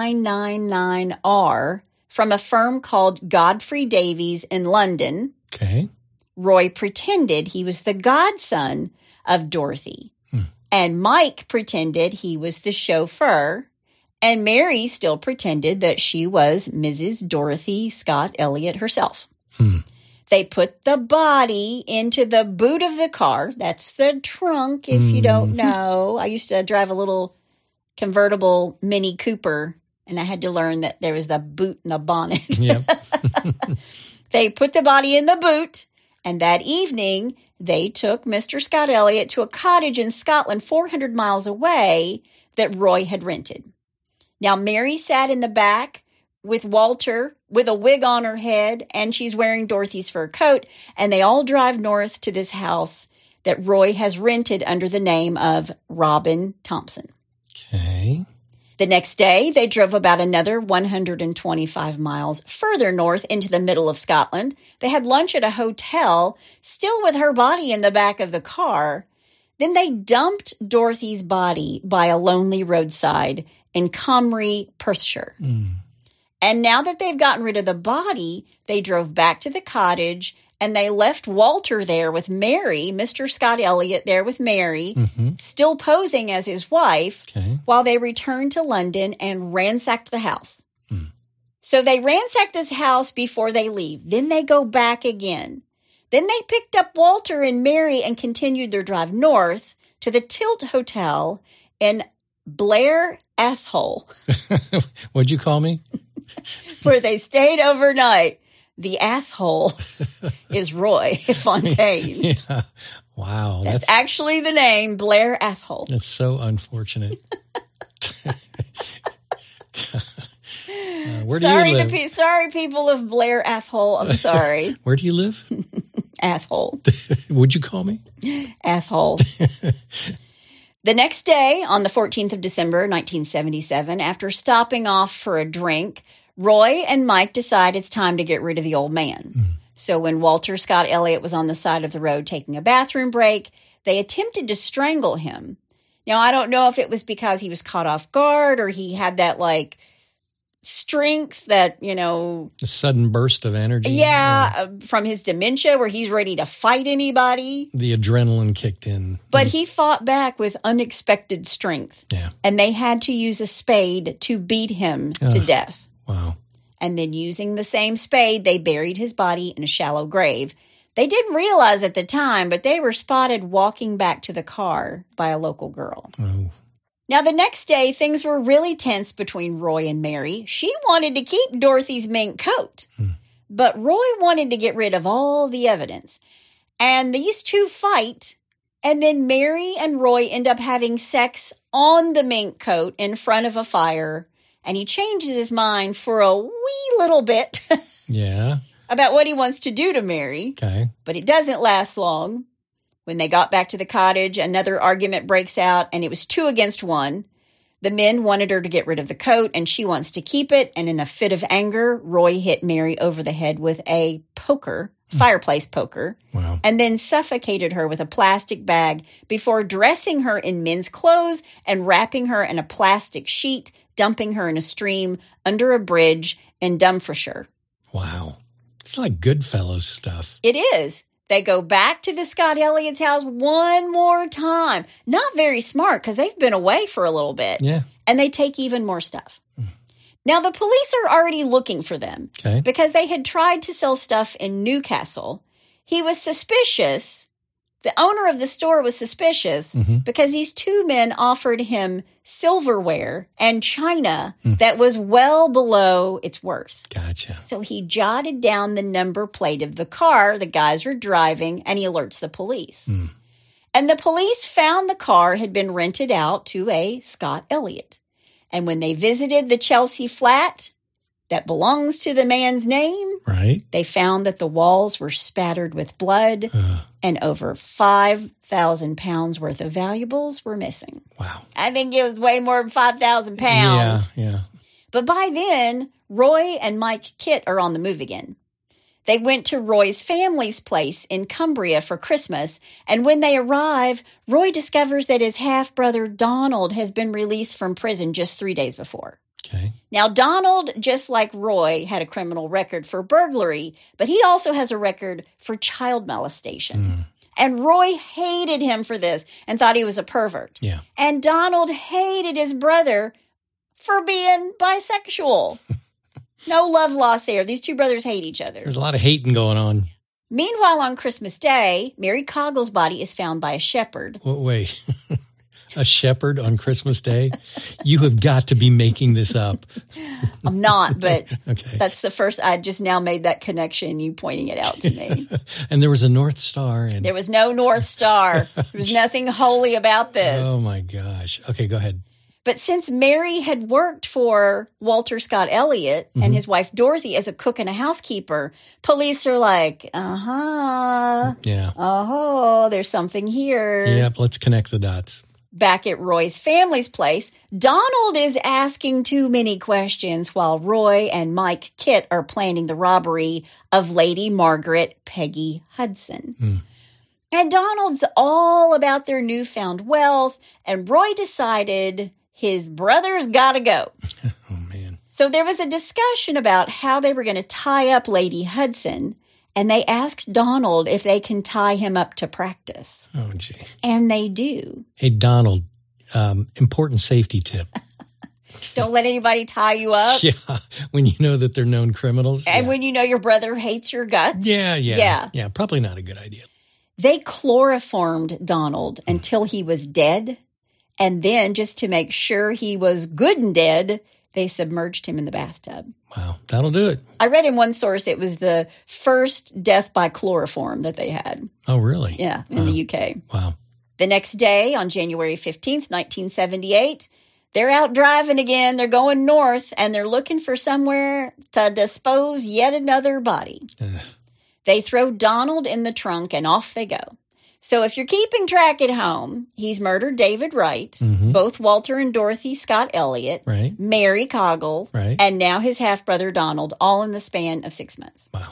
999R from a firm called Godfrey Davies in London. Okay. Roy pretended he was the godson of Dorothy. And Mike pretended he was the chauffeur. And Mary still pretended that she was Mrs. Dorothy Scott Elliott herself. They put the body into the boot of the car. That's the trunk, if you don't know. I used to drive a little convertible Mini Cooper, and I had to learn that there was the boot and the bonnet. Yep. They put the body in the boot, and that evening, they took Mr. Scott Elliott to a cottage in Scotland 400 miles away that Roy had rented. Now, Mary sat in the back with Walter with a wig on her head, and she's wearing Dorothy's fur coat, and they all drive north to this house that Roy has rented under the name of Robin Thompson. Okay. The next day, they drove about another 125 miles further north into the middle of Scotland. They had lunch at a hotel, still with her body in the back of the car. Then they dumped Dorothy's body by a lonely roadside in Comrie, Perthshire. And now that they've gotten rid of the body, they drove back to the cottage, and they left Walter there with Mary, Mr. Scott Elliott there with Mary, still posing as his wife, while they returned to London and ransacked the house. So they ransack this house before they leave. Then they go back again. Then they picked up Walter and Mary and continued their drive north to the Tilt Hotel in Blair Athol. What'd you call me? Where they stayed overnight. The Athol is Roy Fontaine. Yeah. Wow. That's actually the name, Blair Athol. That's so unfortunate. Where do you live? Sorry, people of Blair Athol. I'm sorry. Where do you live? Athol. Would you call me? Athol. The next day, on the 14th of December, 1977, after stopping off for a drink, Roy and Mike decide it's time to get rid of the old man. So when Walter Scott Elliott was on the side of the road taking a bathroom break, they attempted to strangle him. Now, I don't know if it was because he was caught off guard or he had that, strength that, a sudden burst of energy. Yeah, from his dementia where he's ready to fight anybody. The adrenaline kicked in. But he fought back with unexpected strength. Yeah. And they had to use a spade to beat him to death. Wow. And then using the same spade, they buried his body in a shallow grave. They didn't realize at the time, but they were spotted walking back to the car by a local girl. Oh. Now, the next day, things were really tense between Roy and Mary. She wanted to keep Dorothy's mink coat, but Roy wanted to get rid of all the evidence. And these two fight, and then Mary and Roy end up having sex on the mink coat in front of a fire, and he changes his mind for a wee little bit about what he wants to do to Mary. Okay. But it doesn't last long. When they got back to the cottage, another argument breaks out, and it was 2 against 1. The men wanted her to get rid of the coat, and she wants to keep it. And in a fit of anger, Roy hit Mary over the head with a fireplace poker, and then suffocated her with a plastic bag before dressing her in men's clothes and wrapping her in a plastic sheet, dumping her in a stream under a bridge in Dumfriesshire. Wow. It's like Goodfellas stuff. It is. They go back to the Scott Elliott's house one more time. Not very smart because they've been away for a little bit. Yeah. And they take even more stuff. Now, the police are already looking for them because they had tried to sell stuff in Newcastle. He was suspicious. The owner of the store was suspicious because these 2 men offered him silverware and china that was well below its worth. Gotcha. So he jotted down the number plate of the car the guys are driving, and he alerts the police. And the police found the car had been rented out to a Scott Elliott. And when they visited the Chelsea flat that belongs to the man's name, they found that the walls were spattered with blood and over 5,000 pounds worth of valuables were missing. Wow. I think it was way more than 5,000 pounds. Yeah. But by then, Roy and Mike Kitt are on the move again. They went to Roy's family's place in Cumbria for Christmas, and when they arrive, Roy discovers that his half-brother Donald has been released from prison just 3 days before. Okay. Now, Donald, just like Roy, had a criminal record for burglary, but he also has a record for child molestation. And Roy hated him for this and thought he was a pervert. Yeah. And Donald hated his brother for being bisexual. No love lost there. These two brothers hate each other. There's a lot of hating going on. Meanwhile, on Christmas Day, Mary Coggle's body is found by a shepherd. Wait. A shepherd on Christmas Day? You have got to be making this up. I'm not, but okay. That's the first. I just now made that connection, you pointing it out to me. And there was a North Star. And there was no North Star. There was nothing holy about this. Oh, my gosh. Okay, go ahead. But since Mary had worked for Walter Scott Elliott and his wife Dorothy as a cook and a housekeeper, police are like, Yeah. Oh, there's something here. Yep, let's connect the dots. Back at Roy's family's place, Donald is asking too many questions while Roy and Mike Kitt are planning the robbery of Lady Margaret Peggy Hudson. And Donald's all about their newfound wealth, and Roy decided his brother's gotta go. Oh, man. So there was a discussion about how they were going to tie up Lady Hudson, and they asked Donald if they can tie him up to practice. Oh, gee. And they do. Hey, Donald, important safety tip. Don't let anybody tie you up. Yeah, when you know that they're known criminals. And when you know your brother hates your guts. Yeah, probably not a good idea. They chloroformed Donald until he was dead. And then, just to make sure he was good and dead, they submerged him in the bathtub. Wow, that'll do it. I read in one source it was the first death by chloroform that they had. Oh, really? Yeah, in the UK. Wow. The next day, on January 15th, 1978, they're out driving again. They're going north, and they're looking for somewhere to dispose yet another body. They throw Donald in the trunk, and off they go. So if you're keeping track at home, he's murdered David Wright, both Walter and Dorothy Scott Elliott, right. Mary Coggle, right. and now his half-brother Donald, all in the span of 6 months. Wow.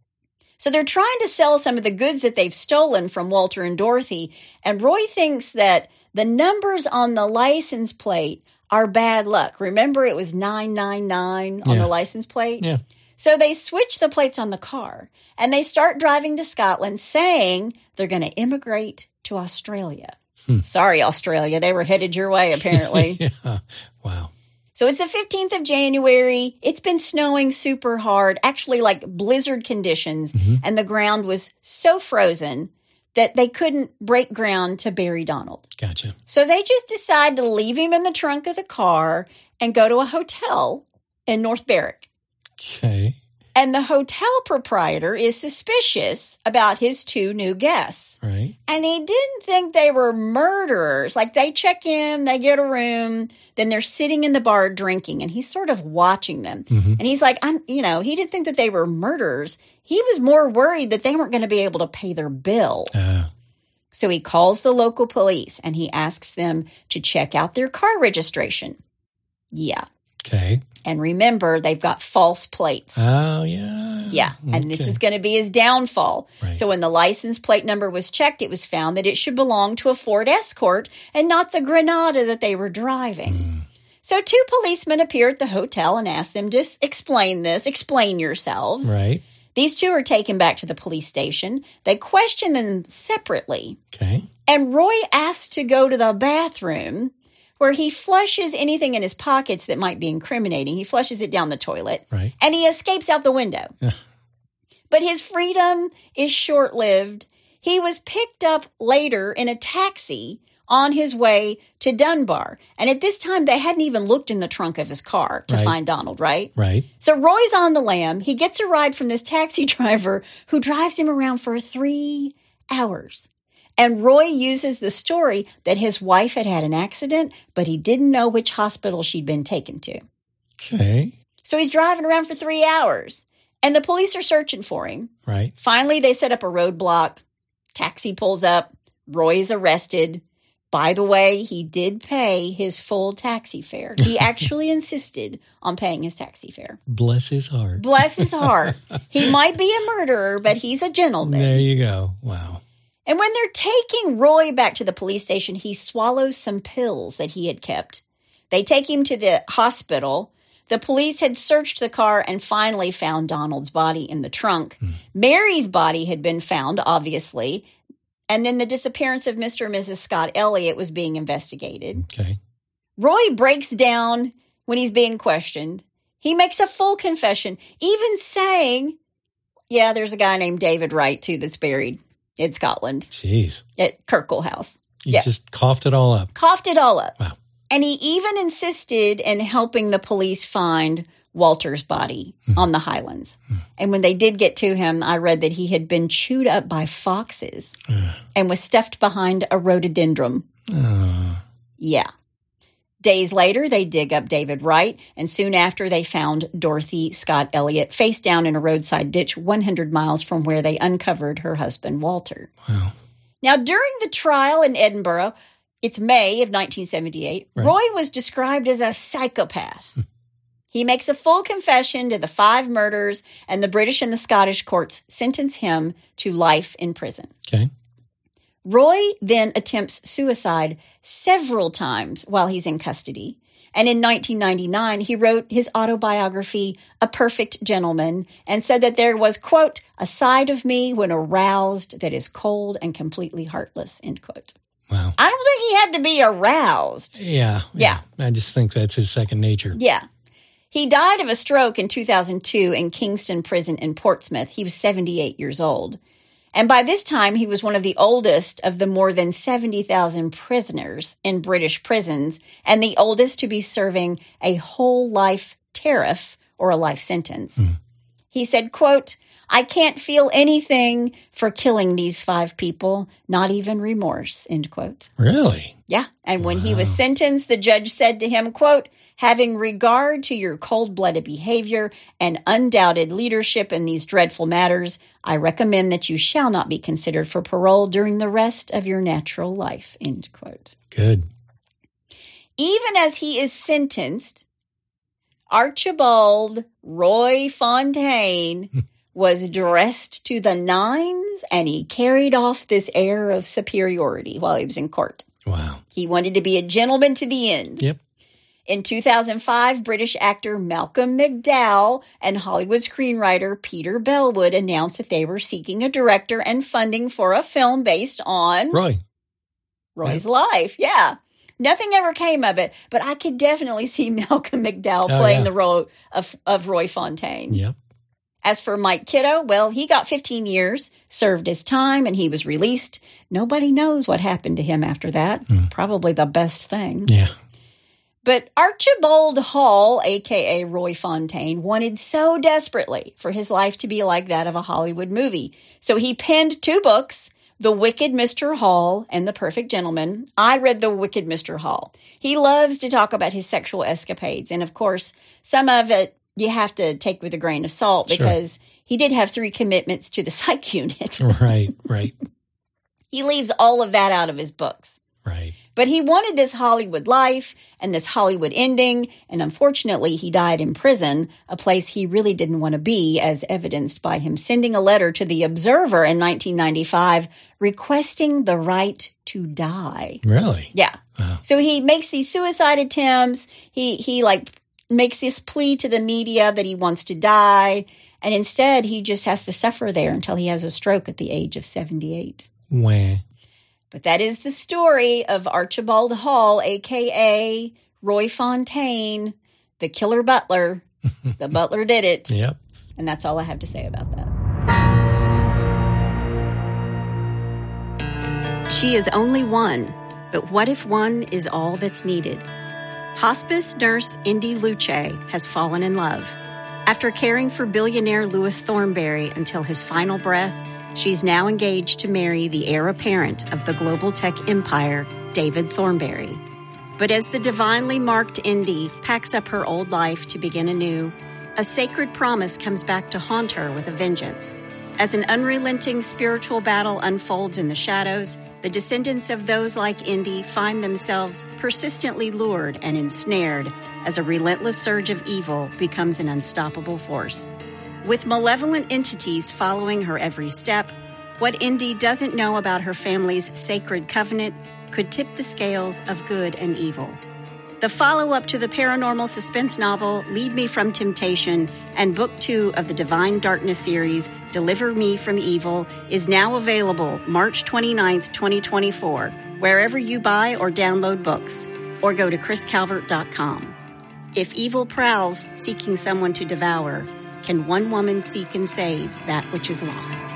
So they're trying to sell some of the goods that they've stolen from Walter and Dorothy, and Roy thinks that the numbers on the license plate are bad luck. Remember, it was 999 on the license plate? Yeah. So they switch the plates on the car, and they start driving to Scotland, saying they're going to immigrate to Australia. Sorry, Australia. They were headed your way, apparently. Yeah. Wow. So it's the 15th of January. It's been snowing super hard, actually like blizzard conditions, and the ground was so frozen that they couldn't break ground to bury Donald. Gotcha. So they just decide to leave him in the trunk of the car and go to a hotel in North Berwick. Okay. And the hotel proprietor is suspicious about his two new guests. Right. And he didn't think they were murderers. Like, they check in, they get a room, then they're sitting in the bar drinking, and he's sort of watching them. And he's like, he didn't think that they were murderers. He was more worried that they weren't going to be able to pay their bill. So he calls the local police, and he asks them to check out their car registration. Yeah. Okay. And remember, they've got false plates. Oh, yeah. Yeah. And this is going to be his downfall. Right. So when the license plate number was checked, it was found that it should belong to a Ford Escort and not the Granada that they were driving. So two policemen appear at the hotel and ask them to explain yourselves. Right. These two are taken back to the police station. They question them separately. Okay. And Roy asks to go to the bathroom, where he flushes anything in his pockets that might be incriminating. He flushes it down the toilet. Right. And he escapes out the window. But his freedom is short-lived. He was picked up later in a taxi on his way to Dunbar. And at this time, they hadn't even looked in the trunk of his car to find Donald, right? Right. So Roy's on the lam. He gets a ride from this taxi driver who drives him around for 3 hours. And Roy uses the story that his wife had had an accident, but he didn't know which hospital she'd been taken to. Okay. So he's driving around for 3 hours, and the police are searching for him. Right. Finally, they set up a roadblock. Taxi pulls up. Roy is arrested. By the way, he did pay his full taxi fare. He actually insisted on paying his taxi fare. Bless his heart. Bless his heart. He might be a murderer, but he's a gentleman. There you go. Wow. And when they're taking Roy back to the police station, he swallows some pills that he had kept. They take him to the hospital. The police had searched the car and finally found Donald's body in the trunk. Mary's body had been found, obviously. And then the disappearance of Mr. and Mrs. Scott Elliott was being investigated. Okay. Roy breaks down when he's being questioned. He makes a full confession, even saying, yeah, there's a guy named David Wright, too, that's buried in Scotland. Jeez. At Kirkle House. You just coughed it all up. Coughed it all up. Wow. And he even insisted in helping the police find Walter's body on the Highlands. And when they did get to him, I read that he had been chewed up by foxes and was stuffed behind a rhododendron. Yeah. Days later, they dig up David Wright, and soon after they found Dorothy Scott Elliott face down in a roadside ditch 100 miles from where they uncovered her husband, Walter. Wow. Now, during the trial in Edinburgh, it's May of 1978, right. Roy was described as a psychopath. He makes a full confession to the 5 murders, and the British and the Scottish courts sentence him to life in prison. Okay. Roy then attempts suicide several times while he's in custody. And in 1999, he wrote his autobiography, A Perfect Gentleman, and said that there was, quote, a side of me when aroused that is cold and completely heartless, end quote. Wow. I don't think he had to be aroused. Yeah. I just think that's his second nature. Yeah. He died of a stroke in 2002 in Kingston Prison in Portsmouth. He was 78 years old. And by this time, he was one of the oldest of the more than 70,000 prisoners in British prisons and the oldest to be serving a whole life tariff or a life sentence. He said, quote, I can't feel anything for killing these 5 people, not even remorse, end quote. Really? Yeah. And when he was sentenced, the judge said to him, quote, having regard to your cold-blooded behavior and undoubted leadership in these dreadful matters, I recommend that you shall not be considered for parole during the rest of your natural life, end quote. Good. Even as he is sentenced, Archibald Roy Fontaine was dressed to the nines, and he carried off this air of superiority while he was in court. Wow. He wanted to be a gentleman to the end. Yep. In 2005, British actor Malcolm McDowell and Hollywood screenwriter Peter Bellwood announced that they were seeking a director and funding for a film based on Roy's life. Yeah. Nothing ever came of it, but I could definitely see Malcolm McDowell playing the role of Roy Fontaine. Yep. As for Mike Kiddo, well, he got 15 years, served his time, and he was released. Nobody knows what happened to him after that. Probably the best thing. Yeah. But Archibald Hall, a.k.a. Roy Fontaine, wanted so desperately for his life to be like that of a Hollywood movie. So he penned 2 books, The Wicked Mr. Hall and The Perfect Gentleman. I read The Wicked Mr. Hall. He loves to talk about his sexual escapades. And, of course, some of it you have to take with a grain of salt because he did have 3 commitments to the psych unit. Right. He leaves all of that out of his books. Right. But he wanted this Hollywood life and this Hollywood ending, and unfortunately he died in prison, a place he really didn't want to be, as evidenced by him sending a letter to The Observer in 1995 requesting the right to die. Really? Yeah. Wow. So he makes these suicide attempts. He makes this plea to the media that he wants to die, and instead he just has to suffer there until he has a stroke at the age of 78. Wah. But that is the story of Archibald Hall, a.k.a. Roy Fontaine, the killer butler. The butler did it. Yep. And that's all I have to say about that. She is only one, but what if one is all that's needed? Hospice nurse Indy Luce has fallen in love. After caring for billionaire Louis Thornberry until his final breath, she's now engaged to marry the heir apparent of the global tech empire, David Thornberry. But as the divinely marked Indy packs up her old life to begin anew, a sacred promise comes back to haunt her with a vengeance. As an unrelenting spiritual battle unfolds in the shadows, the descendants of those like Indy find themselves persistently lured and ensnared as a relentless surge of evil becomes an unstoppable force. With malevolent entities following her every step, what Indy doesn't know about her family's sacred covenant could tip the scales of good and evil. The follow-up to the paranormal suspense novel Lead Me from Temptation and Book 2 of the Divine Darkness series, Deliver Me from Evil, is now available March 29th, 2024, wherever you buy or download books, or go to chriscalvert.com. If evil prowls seeking someone to devour, can one woman seek and save that which is lost?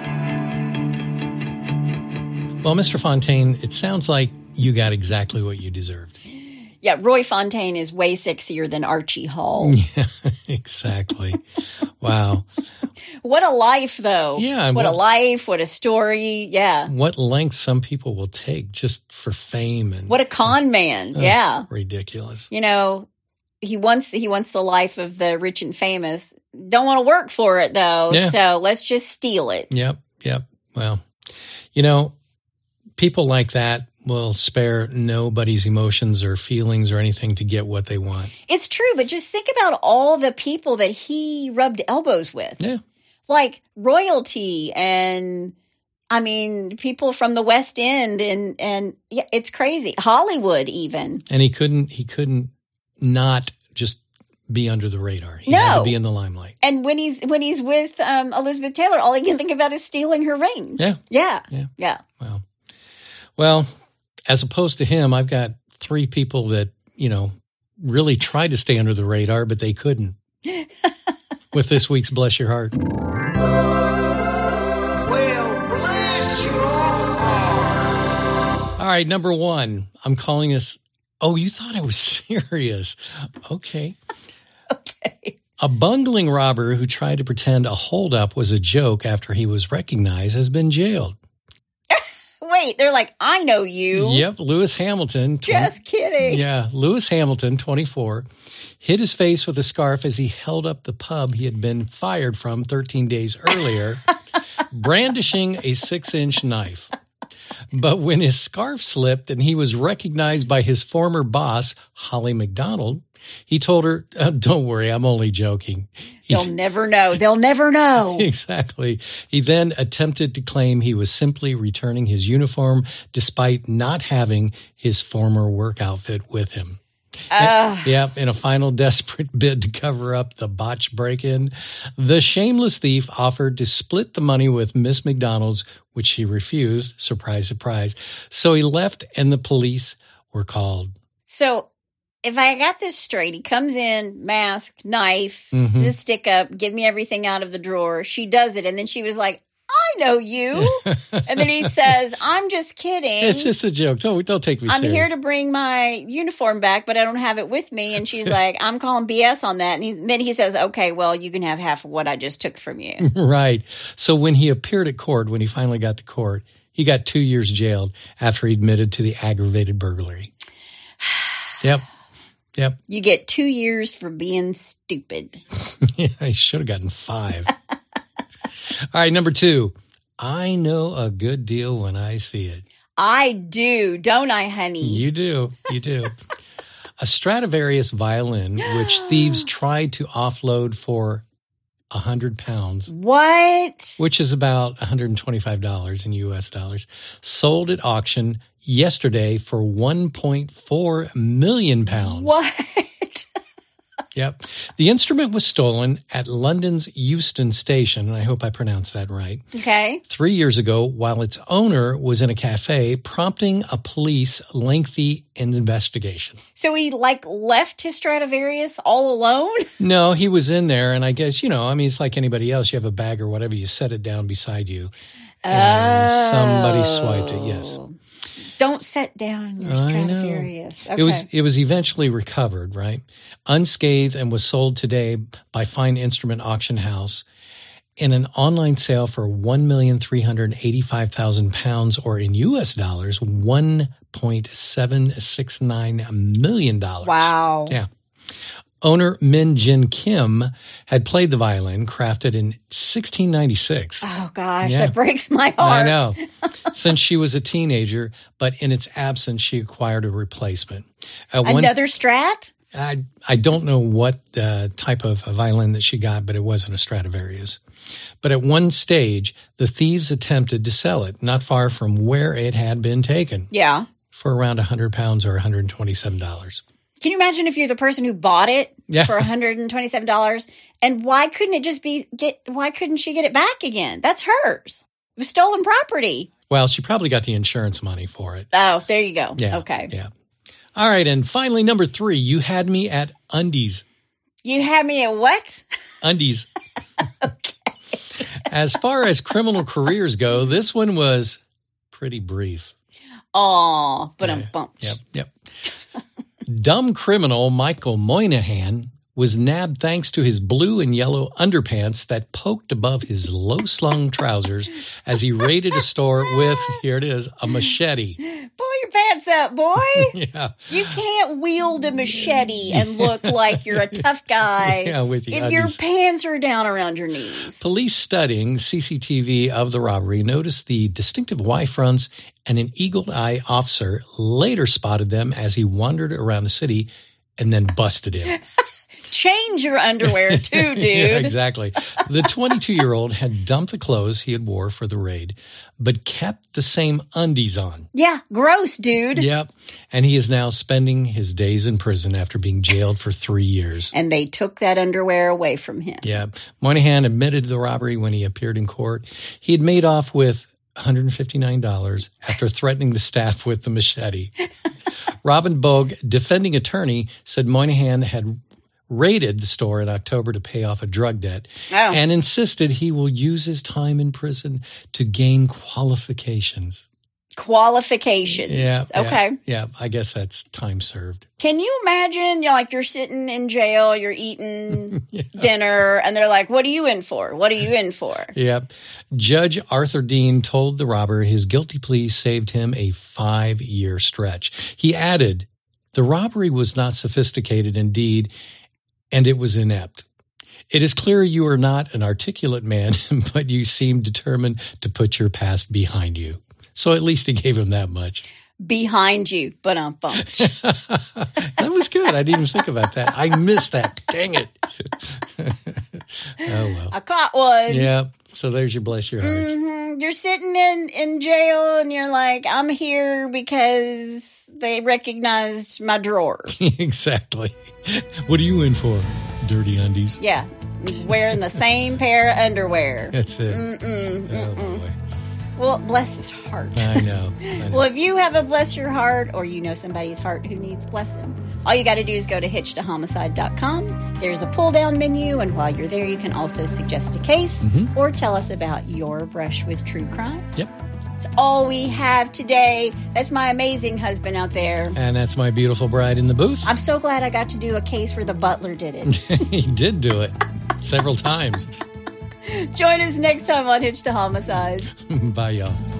Well, Mr. Fontaine, it sounds like you got exactly what you deserved. Yeah, Roy Fontaine is way sexier than Archie Hall. Yeah, exactly. Wow. What a life, though. Yeah. What a life, what a story. Yeah. What lengths some people will take just for fame. And what a con man. Yeah. Ridiculous. You know, he wants the life of the rich and famous. Don't want to work for it, though. Yeah. So let's just steal it. Yep. Well, you know, people like that will spare nobody's emotions or feelings or anything to get what they want. It's true, but just think about all the people that he rubbed elbows with. Yeah. Like royalty and, I mean, people from the West End and yeah, it's crazy. Hollywood even. And he couldn't not just be under the radar. He had to be in the limelight. And when he's with Elizabeth Taylor, all he can think about is stealing her ring. Yeah. Well, as opposed to him, I've got 3 people that, you know, really tried to stay under the radar, but they couldn't. With this week's Bless Your Heart. Well, bless your heart. All right, number 1. I'm calling this. Oh, you thought I was serious. Okay. Okay. A bungling robber who tried to pretend a holdup was a joke after he was recognized has been jailed. Wait, they're like, I know you. Yep, Lewis Hamilton. Just kidding. Yeah, Lewis Hamilton, 24, hit his face with a scarf as he held up the pub he had been fired from 13 days earlier, brandishing a 6-inch knife. But when his scarf slipped and he was recognized by his former boss, Holly McDonald, he told her, don't worry, I'm only joking. They'll never know. They'll never know. Exactly. He then attempted to claim he was simply returning his uniform despite not having his former work outfit with him. In a final desperate bid to cover up the botched break-in, the shameless thief offered to split the money with Miss McDonald's, which she refused. Surprise, surprise. So he left and the police were called. So if I got this straight, he comes in, mask, knife, says stick up, give me everything out of the drawer. She does it. And then she was like, I know you. And then he says, I'm just kidding. It's just a joke. Don't take me serious. I'm here to bring my uniform back, but I don't have it with me. And she's like, I'm calling BS on that. And then he says, okay, well, you can have half of what I just took from you. Right. So when he appeared at court, when he finally got to court, he got 2 years jailed after he admitted to the aggravated burglary. Yep. You get 2 years for being stupid. Yeah, I should have gotten 5. All right, number 2. I know a good deal when I see it. I do, don't I, honey? You do. A Stradivarius violin, which thieves tried to offload for 100 pounds. What? Which is about $125 in U.S. dollars, sold at auction yesterday for 1.4 million pounds. What? Yep. The instrument was stolen at London's Euston Station, and I hope I pronounced that right. Okay. 3 years ago, while its owner was in a cafe, prompting a police lengthy investigation. So he left his Stradivarius all alone? No, he was in there, and I guess, it's like anybody else. You have a bag or whatever, you set it down beside you, and somebody swiped it, yes. Don't set down your Stradivarius. Okay. It was eventually recovered, right? Unscathed, and was sold today by Fine Instrument Auction House in an online sale for £1,385,000, or in U.S. dollars, $1.769 million. Wow. Yeah. Owner Min Jin Kim had played the violin, crafted in 1696. Oh, gosh, that breaks my heart. I know. Since she was a teenager, but in its absence, she acquired a replacement. Another Strat? I don't know what type of violin that she got, but it wasn't a Stradivarius. But at one stage, the thieves attempted to sell it not far from where it had been taken. Yeah. For around 100 pounds or $127. Can you imagine if you're the person who bought it for $127? And why couldn't she get it back again? That's hers. It was stolen property. Well, she probably got the insurance money for it. Oh, there you go. Yeah. Okay. Yeah. All right. And finally, number 3, you had me at undies. You had me at what? Undies. Okay. As far as criminal careers go, this one was pretty brief. Oh, but I'm bumped. Yep. Dumb criminal Michael Moynihan was nabbed thanks to his blue and yellow underpants that poked above his low-slung trousers as he raided a store with, here it is, a machete. Pull your pants up, boy. Yeah. You can't wield a machete and look like you're a tough guy if your pants are down around your knees. Police studying CCTV of the robbery noticed the distinctive Y fronts, and an eagle-eye officer later spotted them as he wandered around the city and then busted him. Change your underwear too, dude. Yeah, exactly. The 22-year-old had dumped the clothes he had wore for the raid, but kept the same undies on. Yeah, gross, dude. Yep. And he is now spending his days in prison after being jailed for 3 years. And they took that underwear away from him. Yeah. Moynihan admitted the robbery when he appeared in court. He had made off with $159 after threatening the staff with the machete. Robin Bogue, defending attorney, said Moynihan had raided the store in October to pay off a drug debt and insisted he will use his time in prison to gain qualifications. Qualifications. Yeah. Okay. Yeah. I guess that's time served. Can you imagine, you're sitting in jail, you're eating dinner, and they're like, what are you in for? What are you in for? Yeah. Judge Arthur Dean told the robber his guilty plea saved him a 5-year stretch. He added, the robbery was not sophisticated indeed, and it was inept. It is clear you are not an articulate man, but you seem determined to put your past behind you. So at least he gave him that much. Behind you, but I'm bumped. That was good. I didn't even think about that. I missed that. Dang it. Oh, well. I caught one. Yeah. So there's your bless your hearts. Mm-hmm. You're sitting in jail and you're like, I'm here because they recognized my drawers. Exactly. What are you in for? Dirty undies? Yeah. Wearing the same pair of underwear. That's it. Oh, boy. Well, bless his heart. I know. Well, if you have a bless your heart or you know somebody's heart who needs blessing, all you got to do is go to hitchtohomicide.com. There's a pull-down menu, and while you're there, you can also suggest a case or tell us about your brush with true crime. Yep. That's all we have today. That's my amazing husband out there. And that's my beautiful bride in the booth. I'm so glad I got to do a case where the butler did it. He did do it several times. Join us next time on Hitch to Homicide. Bye, y'all.